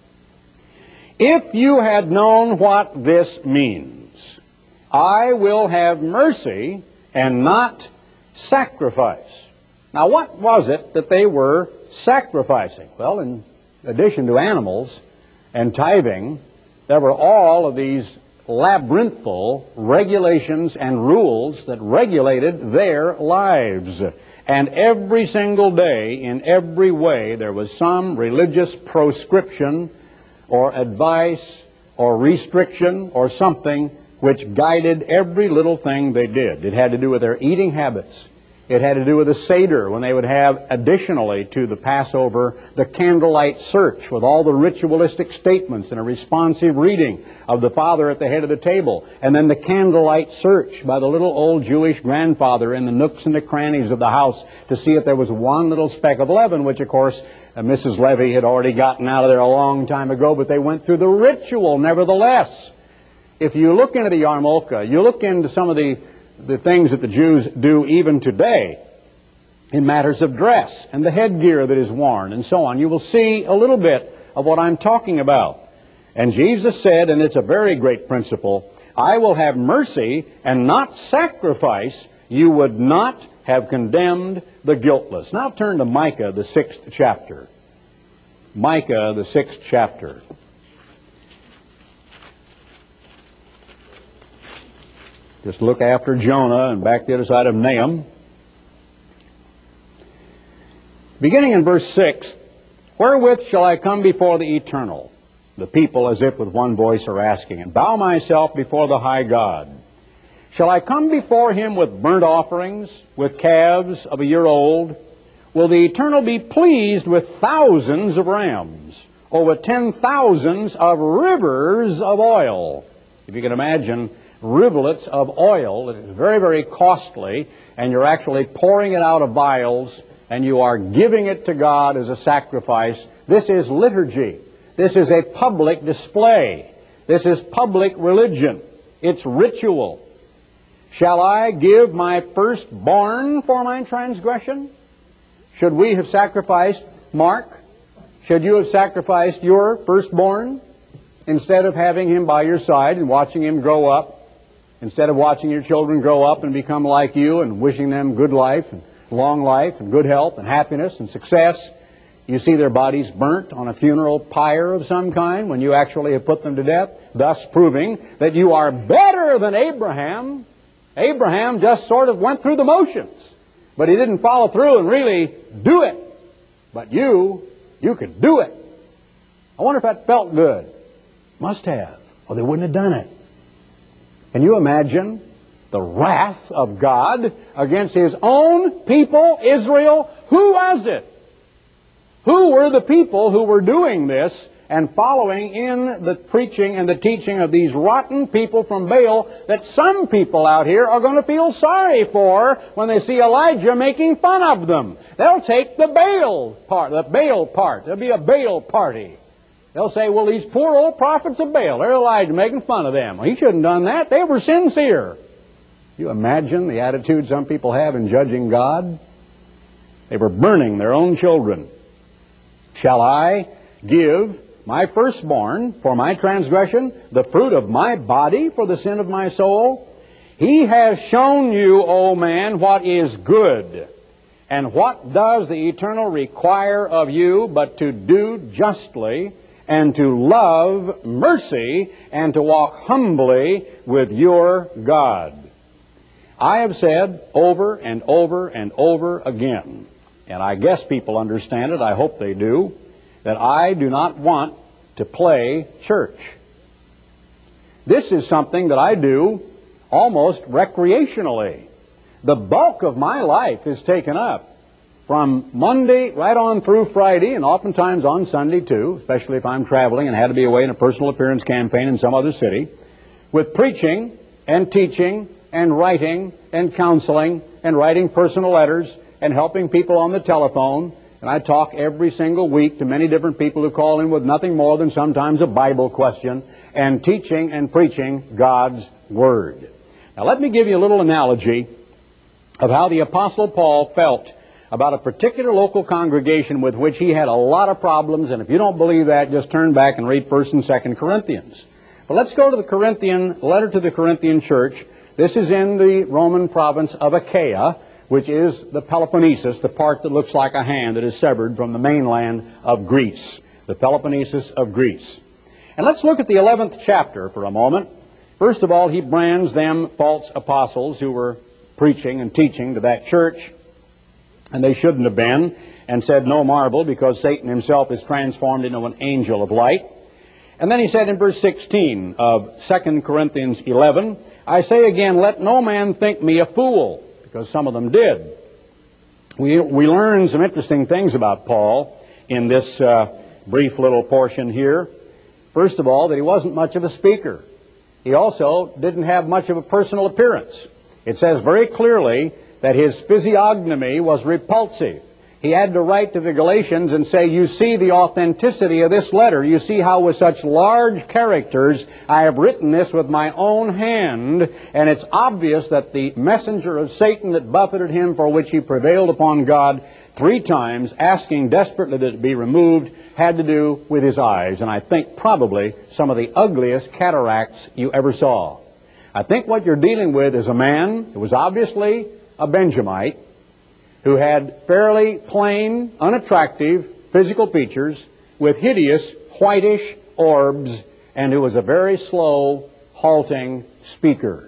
If you had known what this means, I will have mercy and not sacrifice. Now, what was it that they were sacrificing? Well, in addition to animals and tithing, there were all of these labyrinthal regulations and rules that regulated their lives. And every single day, in every way, there was some religious proscription or advice or restriction or something which guided every little thing they did. It had to do with their eating habits. It had to do with the Seder, when they would have, additionally to the Passover, the candlelight search with all the ritualistic statements and a responsive reading of the Father at the head of the table. And then the candlelight search by the little old Jewish grandfather in the nooks and the crannies of the house to see if there was one little speck of leaven, which, of course, Mrs. Levy had already gotten out of there a long time ago, but they went through the ritual nevertheless. If you look into the Yarmulke, you look into some of the things that the Jews do even today in matters of dress and the headgear that is worn and so on, you will see a little bit of what I'm talking about. And Jesus said, and it's a very great principle, I will have mercy and not sacrifice. You would not have condemned the guiltless. Now turn to Micah, the 6th chapter. Micah, the 6th chapter. Just look after Jonah and back the other side of Nahum. Beginning in verse 6, wherewith shall I come before the Eternal? The people as if with one voice are asking, and bow myself before the high God. Shall I come before him with burnt offerings, with calves of a year old? Will the Eternal be pleased with thousands of rams, or with 10,000s of rivers of oil? If you can imagine rivulets of oil that is very, very costly, and you're actually pouring it out of vials, and you are giving it to God as a sacrifice. This is liturgy. This is a public display. This is public religion. It's ritual. Shall I give my firstborn for my transgression? Should we have sacrificed Mark? Should you have sacrificed your firstborn instead of having him by your side and watching him grow up? Instead of watching your children grow up and become like you and wishing them good life and long life and good health and happiness and success, you see their bodies burnt on a funeral pyre of some kind when you actually have put them to death, thus proving that you are better than Abraham. Abraham just sort of went through the motions, but he didn't follow through and really do it. But you could do it. I wonder if that felt good. Must have, or they wouldn't have done it. Can you imagine the wrath of God against His own people, Israel? Who was it? Who were the people who were doing this and following in the preaching and the teaching of these rotten people from Baal that some people out here are going to feel sorry for when they see Elijah making fun of them? They'll take the Baal part. There'll be a Baal party. They'll say, well, these poor old prophets of Baal, they're Elijah making fun of them. Well, he shouldn't have done that. They were sincere. You imagine the attitude some people have in judging God? They were burning their own children. Shall I give my firstborn for my transgression, the fruit of my body for the sin of my soul? He has shown you, O man, what is good. And what does the Eternal require of you but to do justly, and to love mercy, and to walk humbly with your God? I have said over and over and over again, and I guess people understand it, I hope they do, that I do not want to play church. This is something that I do almost recreationally. The bulk of my life is taken up from Monday right on through Friday, and oftentimes on Sunday too, especially if I'm traveling and had to be away in a personal appearance campaign in some other city, with preaching and teaching and writing and counseling and writing personal letters and helping people on the telephone. And I talk every single week to many different people who call in with nothing more than sometimes a Bible question, and teaching and preaching God's Word. Now let me give you a little analogy of how the Apostle Paul felt about a particular local congregation with which he had a lot of problems. And if you don't believe that, just turn back and read 1st and 2nd Corinthians. But let's go to the letter to the Corinthian church. This is in the Roman province of Achaia, which is the Peloponnesus, the part that looks like a hand that is severed from the mainland of Greece, the Peloponnesus of Greece. And let's look at the 11th chapter for a moment. First of all, he brands them false apostles who were preaching and teaching to that church, and they shouldn't have been, and said no marvel, because Satan himself is transformed into an angel of light. And then he said in verse 16 of 2 Corinthians 11, I say again, let no man think me a fool, because some of them did. We learn some interesting things about Paul in this brief little portion here. First of all, that he wasn't much of a speaker. He also didn't have much of a personal appearance. It says very clearly that his physiognomy was repulsive. He had to write to the Galatians and say, you see the authenticity of this letter. You see how with such large characters I have written this with my own hand, and it's obvious that the messenger of Satan that buffeted him, for which he prevailed upon God 3 times, asking desperately that it be removed, had to do with his eyes. And I think probably some of the ugliest cataracts you ever saw. I think what you're dealing with is a man who was obviously a Benjamite, who had fairly plain, unattractive physical features with hideous whitish orbs, and who was a very slow, halting speaker.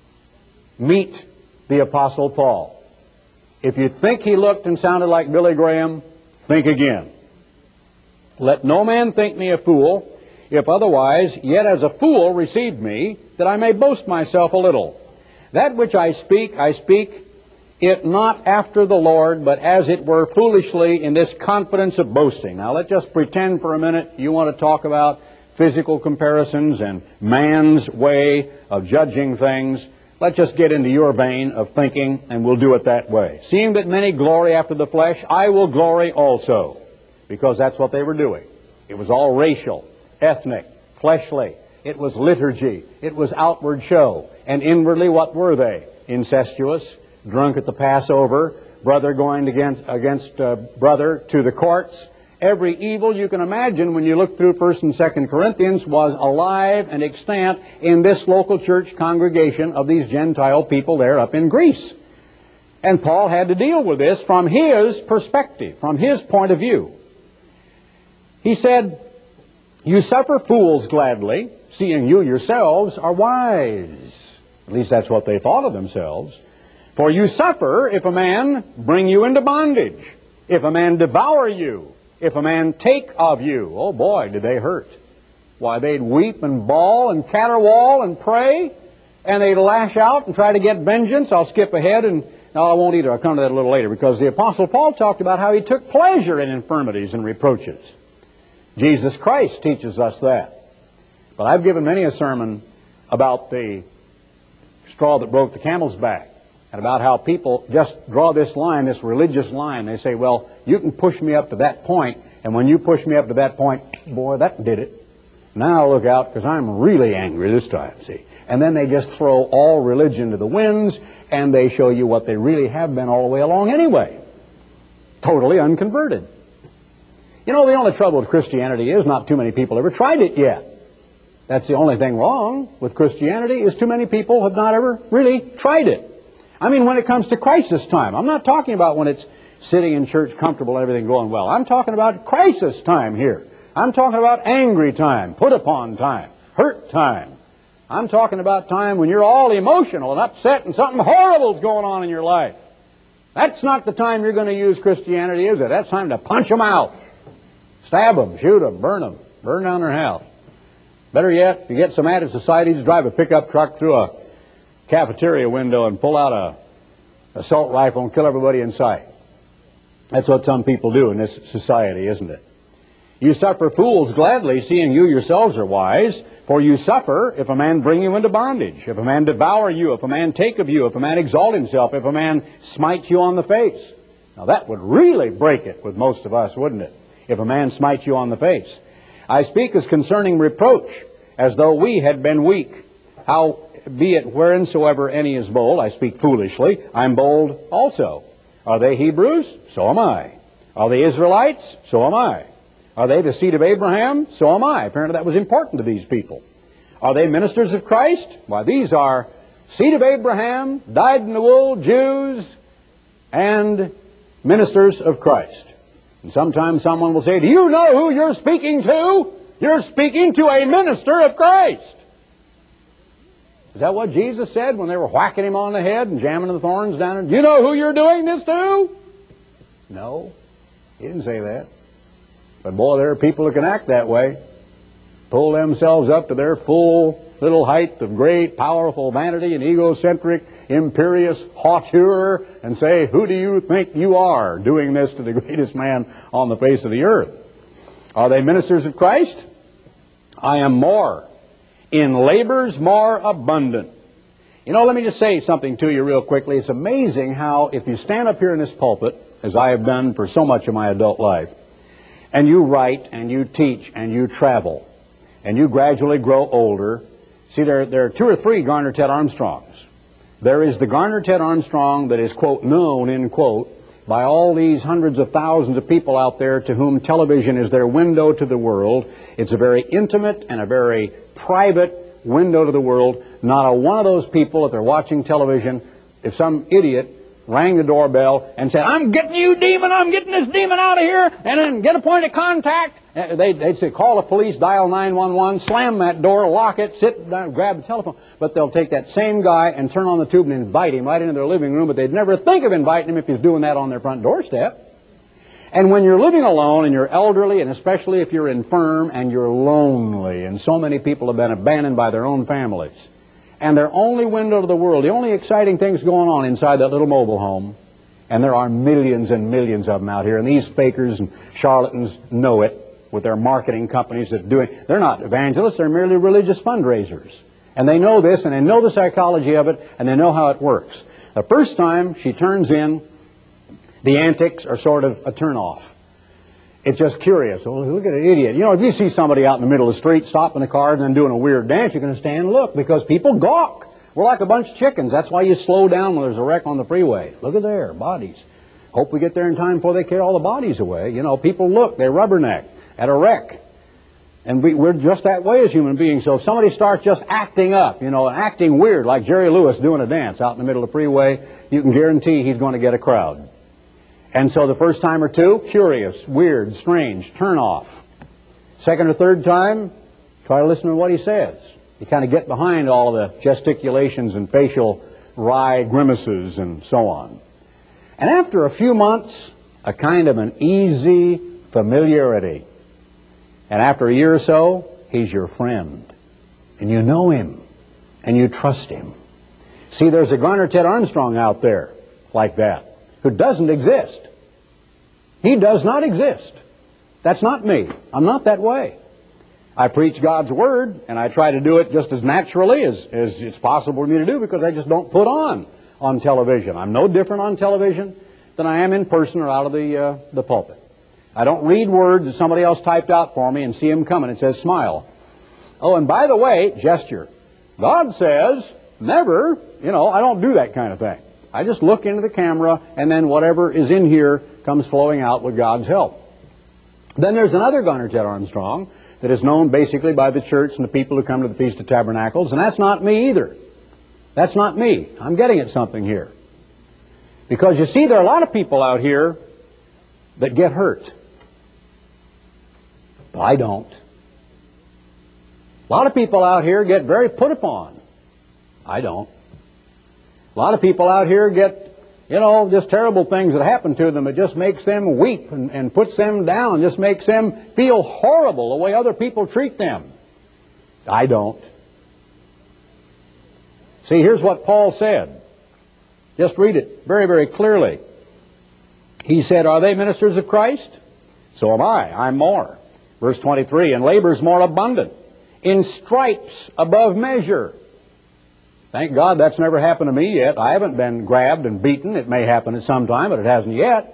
Meet the Apostle Paul. If you think he looked and sounded like Billy Graham, think again. Let no man think me a fool, if otherwise, yet as a fool receive me, that I may boast myself a little. That which I speak it not after the Lord, but as it were foolishly, in this confidence of boasting. Now let's just pretend for a minute you want to talk about physical comparisons and man's way of judging things. Let's just get into your vein of thinking, and we'll do it that way. Seeing that many glory after the flesh, I will glory also. Because that's what they were doing. It was all racial, ethnic, fleshly. It was liturgy. It was outward show. And inwardly, what were they? Incestuous, drunk at the Passover, brother going against brother to the courts. Every evil you can imagine when you look through 1st and 2nd Corinthians was alive and extant in this local church congregation of these Gentile people there up in Greece. And Paul had to deal with this from his perspective, from his point of view. He said, you suffer fools gladly, seeing you yourselves are wise. At least that's what they thought of themselves. For you suffer if a man bring you into bondage, if a man devour you, if a man take of you. Oh boy, did they hurt. Why, they'd weep and bawl and caterwaul and pray, and they'd lash out and try to get vengeance. I'll skip ahead, and no, I won't either. I'll come to that a little later, because the Apostle Paul talked about how he took pleasure in infirmities and reproaches. Jesus Christ teaches us that. But I've given many a sermon about the straw that broke the camel's back, and about how people just draw this line, this religious line. They say, well, you can push me up to that point, and when you push me up to that point, boy, that did it. Now look out, because I'm really angry this time, see. And then they just throw all religion to the winds, and they show you what they really have been all the way along anyway. Totally unconverted. You know, the only trouble with Christianity is not too many people ever tried it yet. That's the only thing wrong with Christianity, is too many people have not ever really tried it. I mean, when it comes to crisis time. I'm not talking about when it's sitting in church comfortable and everything going well. I'm talking about crisis time here. I'm talking about angry time, put upon time, hurt time. I'm talking about time when you're all emotional and upset and something horrible's going on in your life. That's not the time you're going to use Christianity, is it? That's time to punch them out. Stab them, shoot them, burn down their house. Better yet, if you get some mad at society, just drive a pickup truck through a cafeteria window and pull out a assault rifle and kill everybody in sight. That's what some people do in this society, isn't it? You suffer fools gladly, seeing you yourselves are wise. For you suffer if a man bring you into bondage, if a man devour you, if a man take of you, if a man exalt himself, if a man smite you on the face. Now that would really break it with most of us, wouldn't it? If a man smites you on the face. I speak as concerning reproach, as though we had been weak. Howbeit whereinsoever any is bold, I speak foolishly, I am bold also. Are they Hebrews? So am I. Are they Israelites? So am I. Are they the seed of Abraham? So am I. Apparently that was important to these people. Are they ministers of Christ? Why, these are seed of Abraham, dyed-in-the-wool Jews, and ministers of Christ. And sometimes someone will say, do you know who you're speaking to? You're speaking to a minister of Christ. Is that what Jesus said when they were whacking him on the head and jamming the thorns down him? Do you know who you're doing this to? No, he didn't say that. But boy, there are people who can act that way. Pull themselves up to their full little height of great, powerful vanity and egocentric, imperious hauteur and say, who do you think you are doing this to the greatest man on the face of the earth? Are they ministers of Christ? I am more. In labors more abundant. You know, let me just say something to you real quickly. It's amazing how if you stand up here in this pulpit, as I have done for so much of my adult life, and you write and you teach and you travel and you gradually grow older. See, there are two or three Garner Ted Armstrongs. There is the Garner Ted Armstrong that is, quote, known, end quote, by all these hundreds of thousands of people out there to whom television is their window to the world. It's a very intimate and a very private window to the world. Not a one of those people, if they're watching television, if some idiot rang the doorbell and said, I'm getting you, demon, I'm getting this demon out of here, and then get a point of contact. They'd say, call the police, dial 911, slam that door, lock it, sit down, grab the telephone. But they'll take that same guy and turn on the tube and invite him right into their living room, but they'd never think of inviting him if he's doing that on their front doorstep. And when you're living alone and you're elderly, and especially if you're infirm and you're lonely, and so many people have been abandoned by their own families, and their only window to the world, the only exciting things going on inside that little mobile home, and there are millions and millions of them out here, and these fakers and charlatans know it with their marketing companies that do it. They're not evangelists, they're merely religious fundraisers. And they know this, and they know the psychology of it, and they know how it works. The first time she turns in, the antics are sort of a turn-off. It's just curious. Oh, look at an idiot. You know, if you see somebody out in the middle of the street stopping the car and then doing a weird dance, you're going to stand and look because people gawk. We're like a bunch of chickens. That's why you slow down when there's a wreck on the freeway. Look at there, bodies. Hope we get there in time before they carry all the bodies away. You know, people look, they rubberneck at a wreck. And we're just that way as human beings. So if somebody starts just acting up, you know, acting weird, like Jerry Lewis doing a dance out in the middle of the freeway, you can guarantee he's going to get a crowd. And so the first time or two, curious, weird, strange, turn off. Second or third time, try to listen to what he says. You kind of get behind all of the gesticulations and facial wry grimaces and so on. And after a few months, a kind of an easy familiarity. And after a year or so, he's your friend. And you know him. And you trust him. See, there's a Garner Ted Armstrong out there like that, who doesn't exist. He does not exist. That's not me. I'm not that way. I preach God's Word, and I try to do it just as naturally as it's possible for me to do because I just don't put on television. I'm no different on television than I am in person or out of the pulpit. I don't read words that somebody else typed out for me and see them coming. It says smile. Oh, and by the way, gesture. God says never, you know, I don't do that kind of thing. I just look into the camera, and then whatever is in here comes flowing out with God's help. Then there's another Garner Ted Armstrong that is known basically by the church and the people who come to the Feast of Tabernacles, and that's not me either. That's not me. I'm getting at something here. Because you see, there are a lot of people out here that get hurt. But I don't. A lot of people out here get very put upon. I don't. A lot of people out here get, you know, just terrible things that happen to them. It just makes them weep and puts them down, just makes them feel horrible the way other people treat them. I don't. See, here's what Paul said. Just read it very, very clearly. He said, are they ministers of Christ? So am I. I'm more. Verse 23, in labors more abundant, in stripes above measure. Thank God that's never happened to me yet. I haven't been grabbed and beaten. It may happen at some time, but it hasn't yet.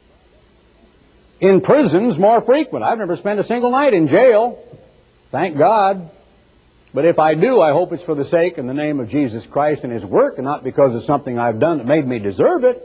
In prisons more frequent. I've never spent a single night in jail. Thank God. But if I do, I hope it's for the sake and the name of Jesus Christ and His work, and not because of something I've done that made me deserve it.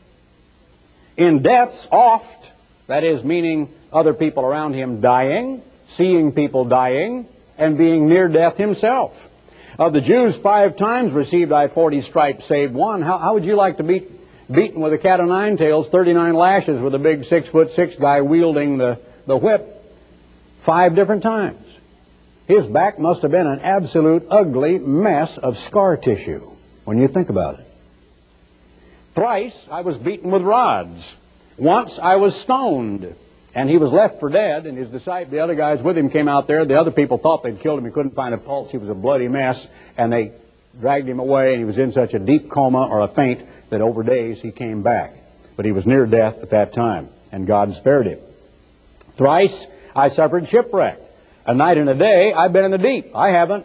In deaths oft, that is, meaning other people around him dying, seeing people dying, and being near death himself. Of the Jews, 5 times received I 40 stripes, save one. How would you like to be beaten with a cat o' nine tails, 39 lashes, with a big 6'6" guy wielding the whip 5 different times? His back must have been an absolute ugly mess of scar tissue when you think about it. Thrice I was beaten with rods. Once I was stoned. And he was left for dead, and his disciples, the other guys with him, came out there. The other people thought they'd killed him. He couldn't find a pulse. He was a bloody mess, and they dragged him away, and he was in such a deep coma or a faint that over days he came back. But he was near death at that time, and God spared him. Thrice I suffered shipwreck. A night and a day I've been in the deep. I haven't.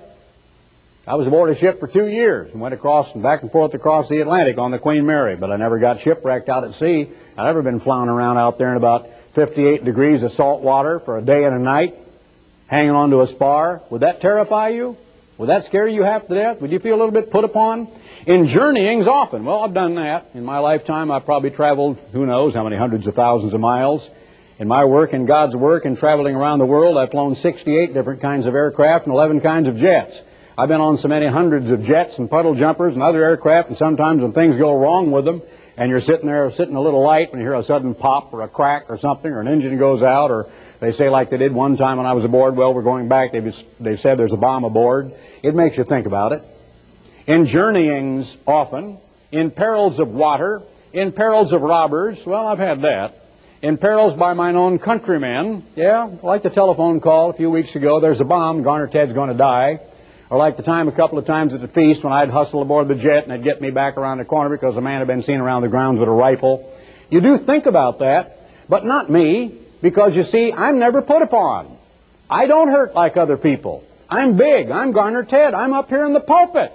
I was aboard a ship for 2 years and went across and back and forth across the Atlantic on the Queen Mary, but I never got shipwrecked out at sea. I've never been floundering around out there in about 58 degrees of salt water for a day and a night, hanging onto a spar. Would that terrify you? Would that scare you half to death? Would you feel a little bit put upon? In journeyings often. Well, I've done that. In my lifetime, I've probably traveled, who knows how many hundreds of thousands of miles. In my work and God's work and traveling around the world, I've flown 68 different kinds of aircraft and 11 kinds of jets. I've been on so many hundreds of jets and puddle jumpers and other aircraft, and sometimes when things go wrong with them, and you're sitting there, sitting a little light, and you hear a sudden pop or a crack or something, or an engine goes out, or they say like they did one time when I was aboard, well, we're going back, they said there's a bomb aboard. It makes you think about it. In journeyings often, in perils of water, in perils of robbers, well, I've had that. In perils by mine own countrymen, yeah, like the telephone call a few weeks ago, there's a bomb, Garner Ted's going to die. Or like the time a couple of times at the feast when I'd hustle aboard the jet and they'd get me back around the corner because a man had been seen around the grounds with a rifle. You do think about that, but not me, because you see, I'm never put upon. I don't hurt like other people. I'm big. I'm Garner Ted. I'm up here in the pulpit.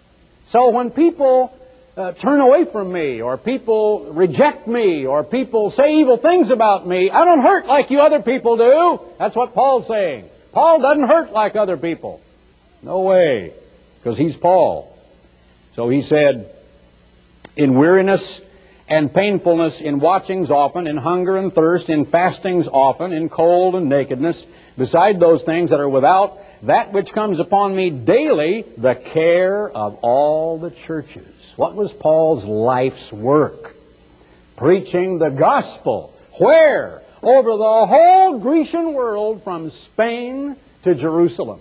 So when people turn away from me, or people reject me, or people say evil things about me, I don't hurt like you other people do. That's what Paul's saying. Paul doesn't hurt like other people. No way, because he's Paul. So he said, in weariness and painfulness, in watchings often, in hunger and thirst, in fastings often, in cold and nakedness, beside those things that are without, that which comes upon me daily, the care of all the churches. What was Paul's life's work? Preaching the gospel. Where? Over the whole Grecian world, from Spain to Jerusalem.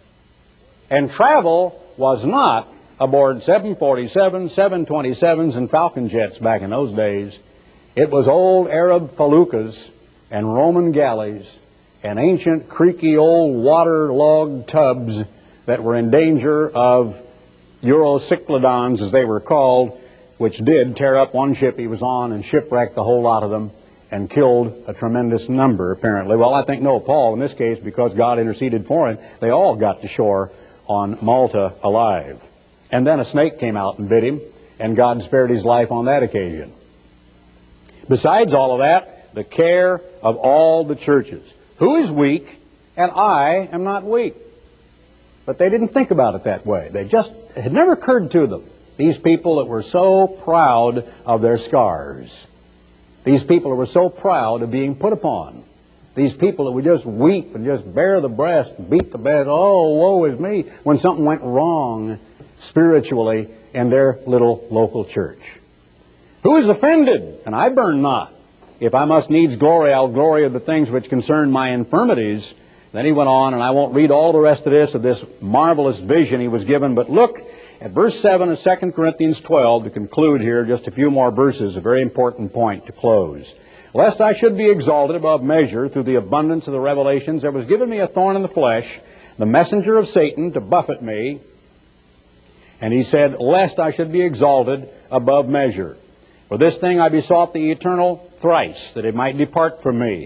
And travel was not aboard 747s, 727s, and Falcon jets back in those days. It was old Arab feluccas and Roman galleys and ancient creaky old waterlogged tubs that were in danger of Eurocyclodons, as they were called, which did tear up one ship he was on and shipwreck the whole lot of them and killed a tremendous number, apparently. Well, I think no, Paul, in this case, because God interceded for him, they all got to shore on Malta alive. And then a snake came out and bit him, and God spared his life on that occasion. Besides all of that, the care of all the churches. Who is weak, and I am not weak. But they didn't think about it that way. It had never occurred to them. These people that were so proud of their scars. These people that were so proud of being put upon. These people that would just weep and just bare the breast and beat the bed, oh, woe is me, when something went wrong spiritually in their little local church. Who is offended? And I burn not. If I must needs glory, I'll glory of the things which concern my infirmities. Then he went on, and I won't read all the rest of this marvelous vision he was given, but look at verse 7 of 2 Corinthians 12 to conclude here, just a few more verses, a very important point to close. Lest I should be exalted above measure through the abundance of the revelations, there was given me a thorn in the flesh, the messenger of Satan, to buffet me. And he said, lest I should be exalted above measure. For this thing I besought the Eternal thrice, that it might depart from me.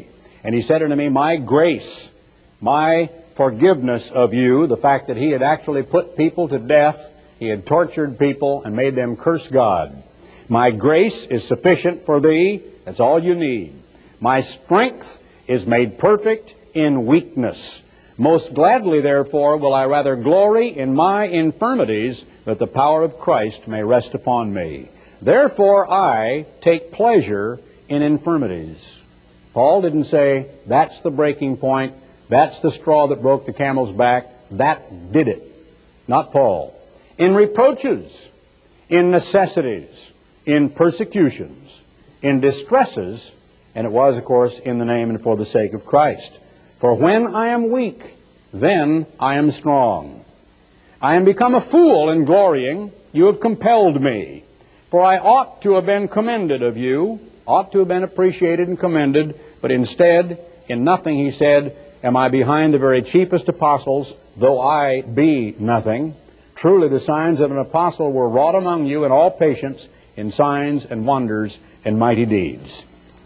And he said unto me, my grace, my forgiveness of you, the fact that he had actually put people to death, he had tortured people and made them curse God. My grace is sufficient for thee. That's all you need. My strength is made perfect in weakness. Most gladly, therefore, will I rather glory in my infirmities, that the power of Christ may rest upon me. Therefore I take pleasure in infirmities. Paul didn't say, that's the breaking point, that's the straw that broke the camel's back, that did it. Not Paul. In reproaches, in necessities, in persecutions, in distresses, and it was, of course, in the name and for the sake of Christ. For when I am weak, then I am strong. I am become a fool in glorying. You have compelled me. For I ought to have been commended of you, ought to have been appreciated and commended, but instead, in nothing, he said, am I behind the very chiefest apostles, though I be nothing. Truly the signs of an apostle were wrought among you in all patience, in signs and wonders and mighty deeds.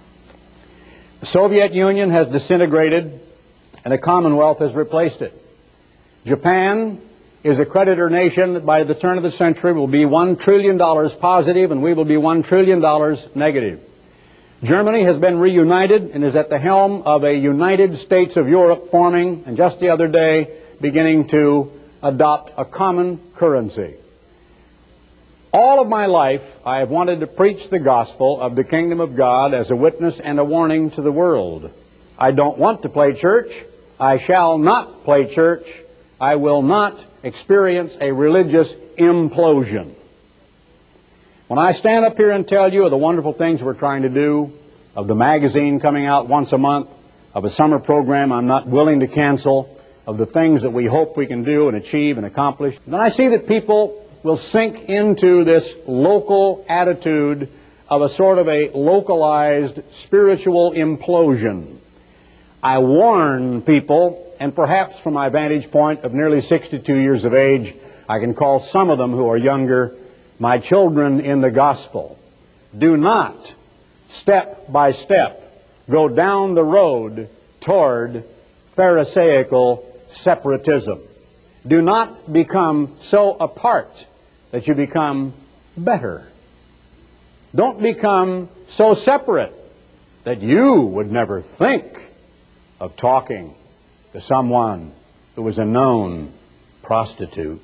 The Soviet Union has disintegrated, and a Commonwealth has replaced it. Japan is a creditor nation that by the turn of the century will be $1 trillion positive, and we will be $1 trillion negative. Germany has been reunited and is at the helm of a United States of Europe forming, and just the other day beginning to adopt a common currency. All of my life I have wanted to preach the gospel of the kingdom of God as a witness and a warning to the world. I don't want to play church. I shall not play church. I will not experience a religious implosion. When I stand up here and tell you of the wonderful things we're trying to do, of the magazine coming out once a month, of a summer program I'm not willing to cancel, of the things that we hope we can do and achieve and accomplish, then I see that people will sink into this local attitude of a sort of a localized spiritual implosion. I warn people, and perhaps from my vantage point of nearly 62 years of age, I can call some of them who are younger my children in the gospel. Do not, step by step, go down the road toward Pharisaical separatism. Do not become so apart that you become better. Don't become so separate that you would never think of talking to someone who was a known prostitute.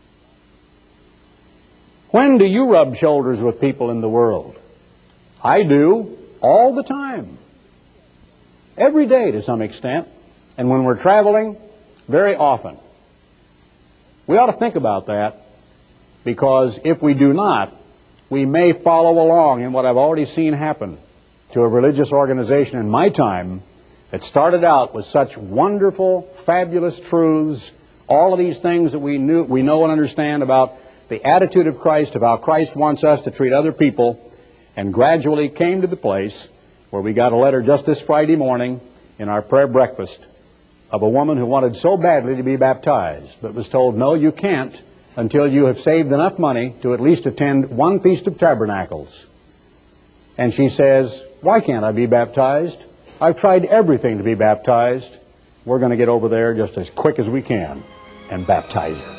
When do you rub shoulders with people in the world? I do all the time. Every day to some extent. And when we're traveling, very often. We ought to think about that, because if we do not, we may follow along in what I've already seen happen to a religious organization in my time that started out with such wonderful, fabulous truths, all of these things that we know and understand about the attitude of Christ, of how Christ wants us to treat other people, and gradually came to the place where we got a letter just this Friday morning in our prayer breakfast of a woman who wanted so badly to be baptized, but was told, no, you can't until you have saved enough money to at least attend one Feast of Tabernacles. And she says, why can't I be baptized? I've tried everything to be baptized. We're going to get over there just as quick as we can and baptize her.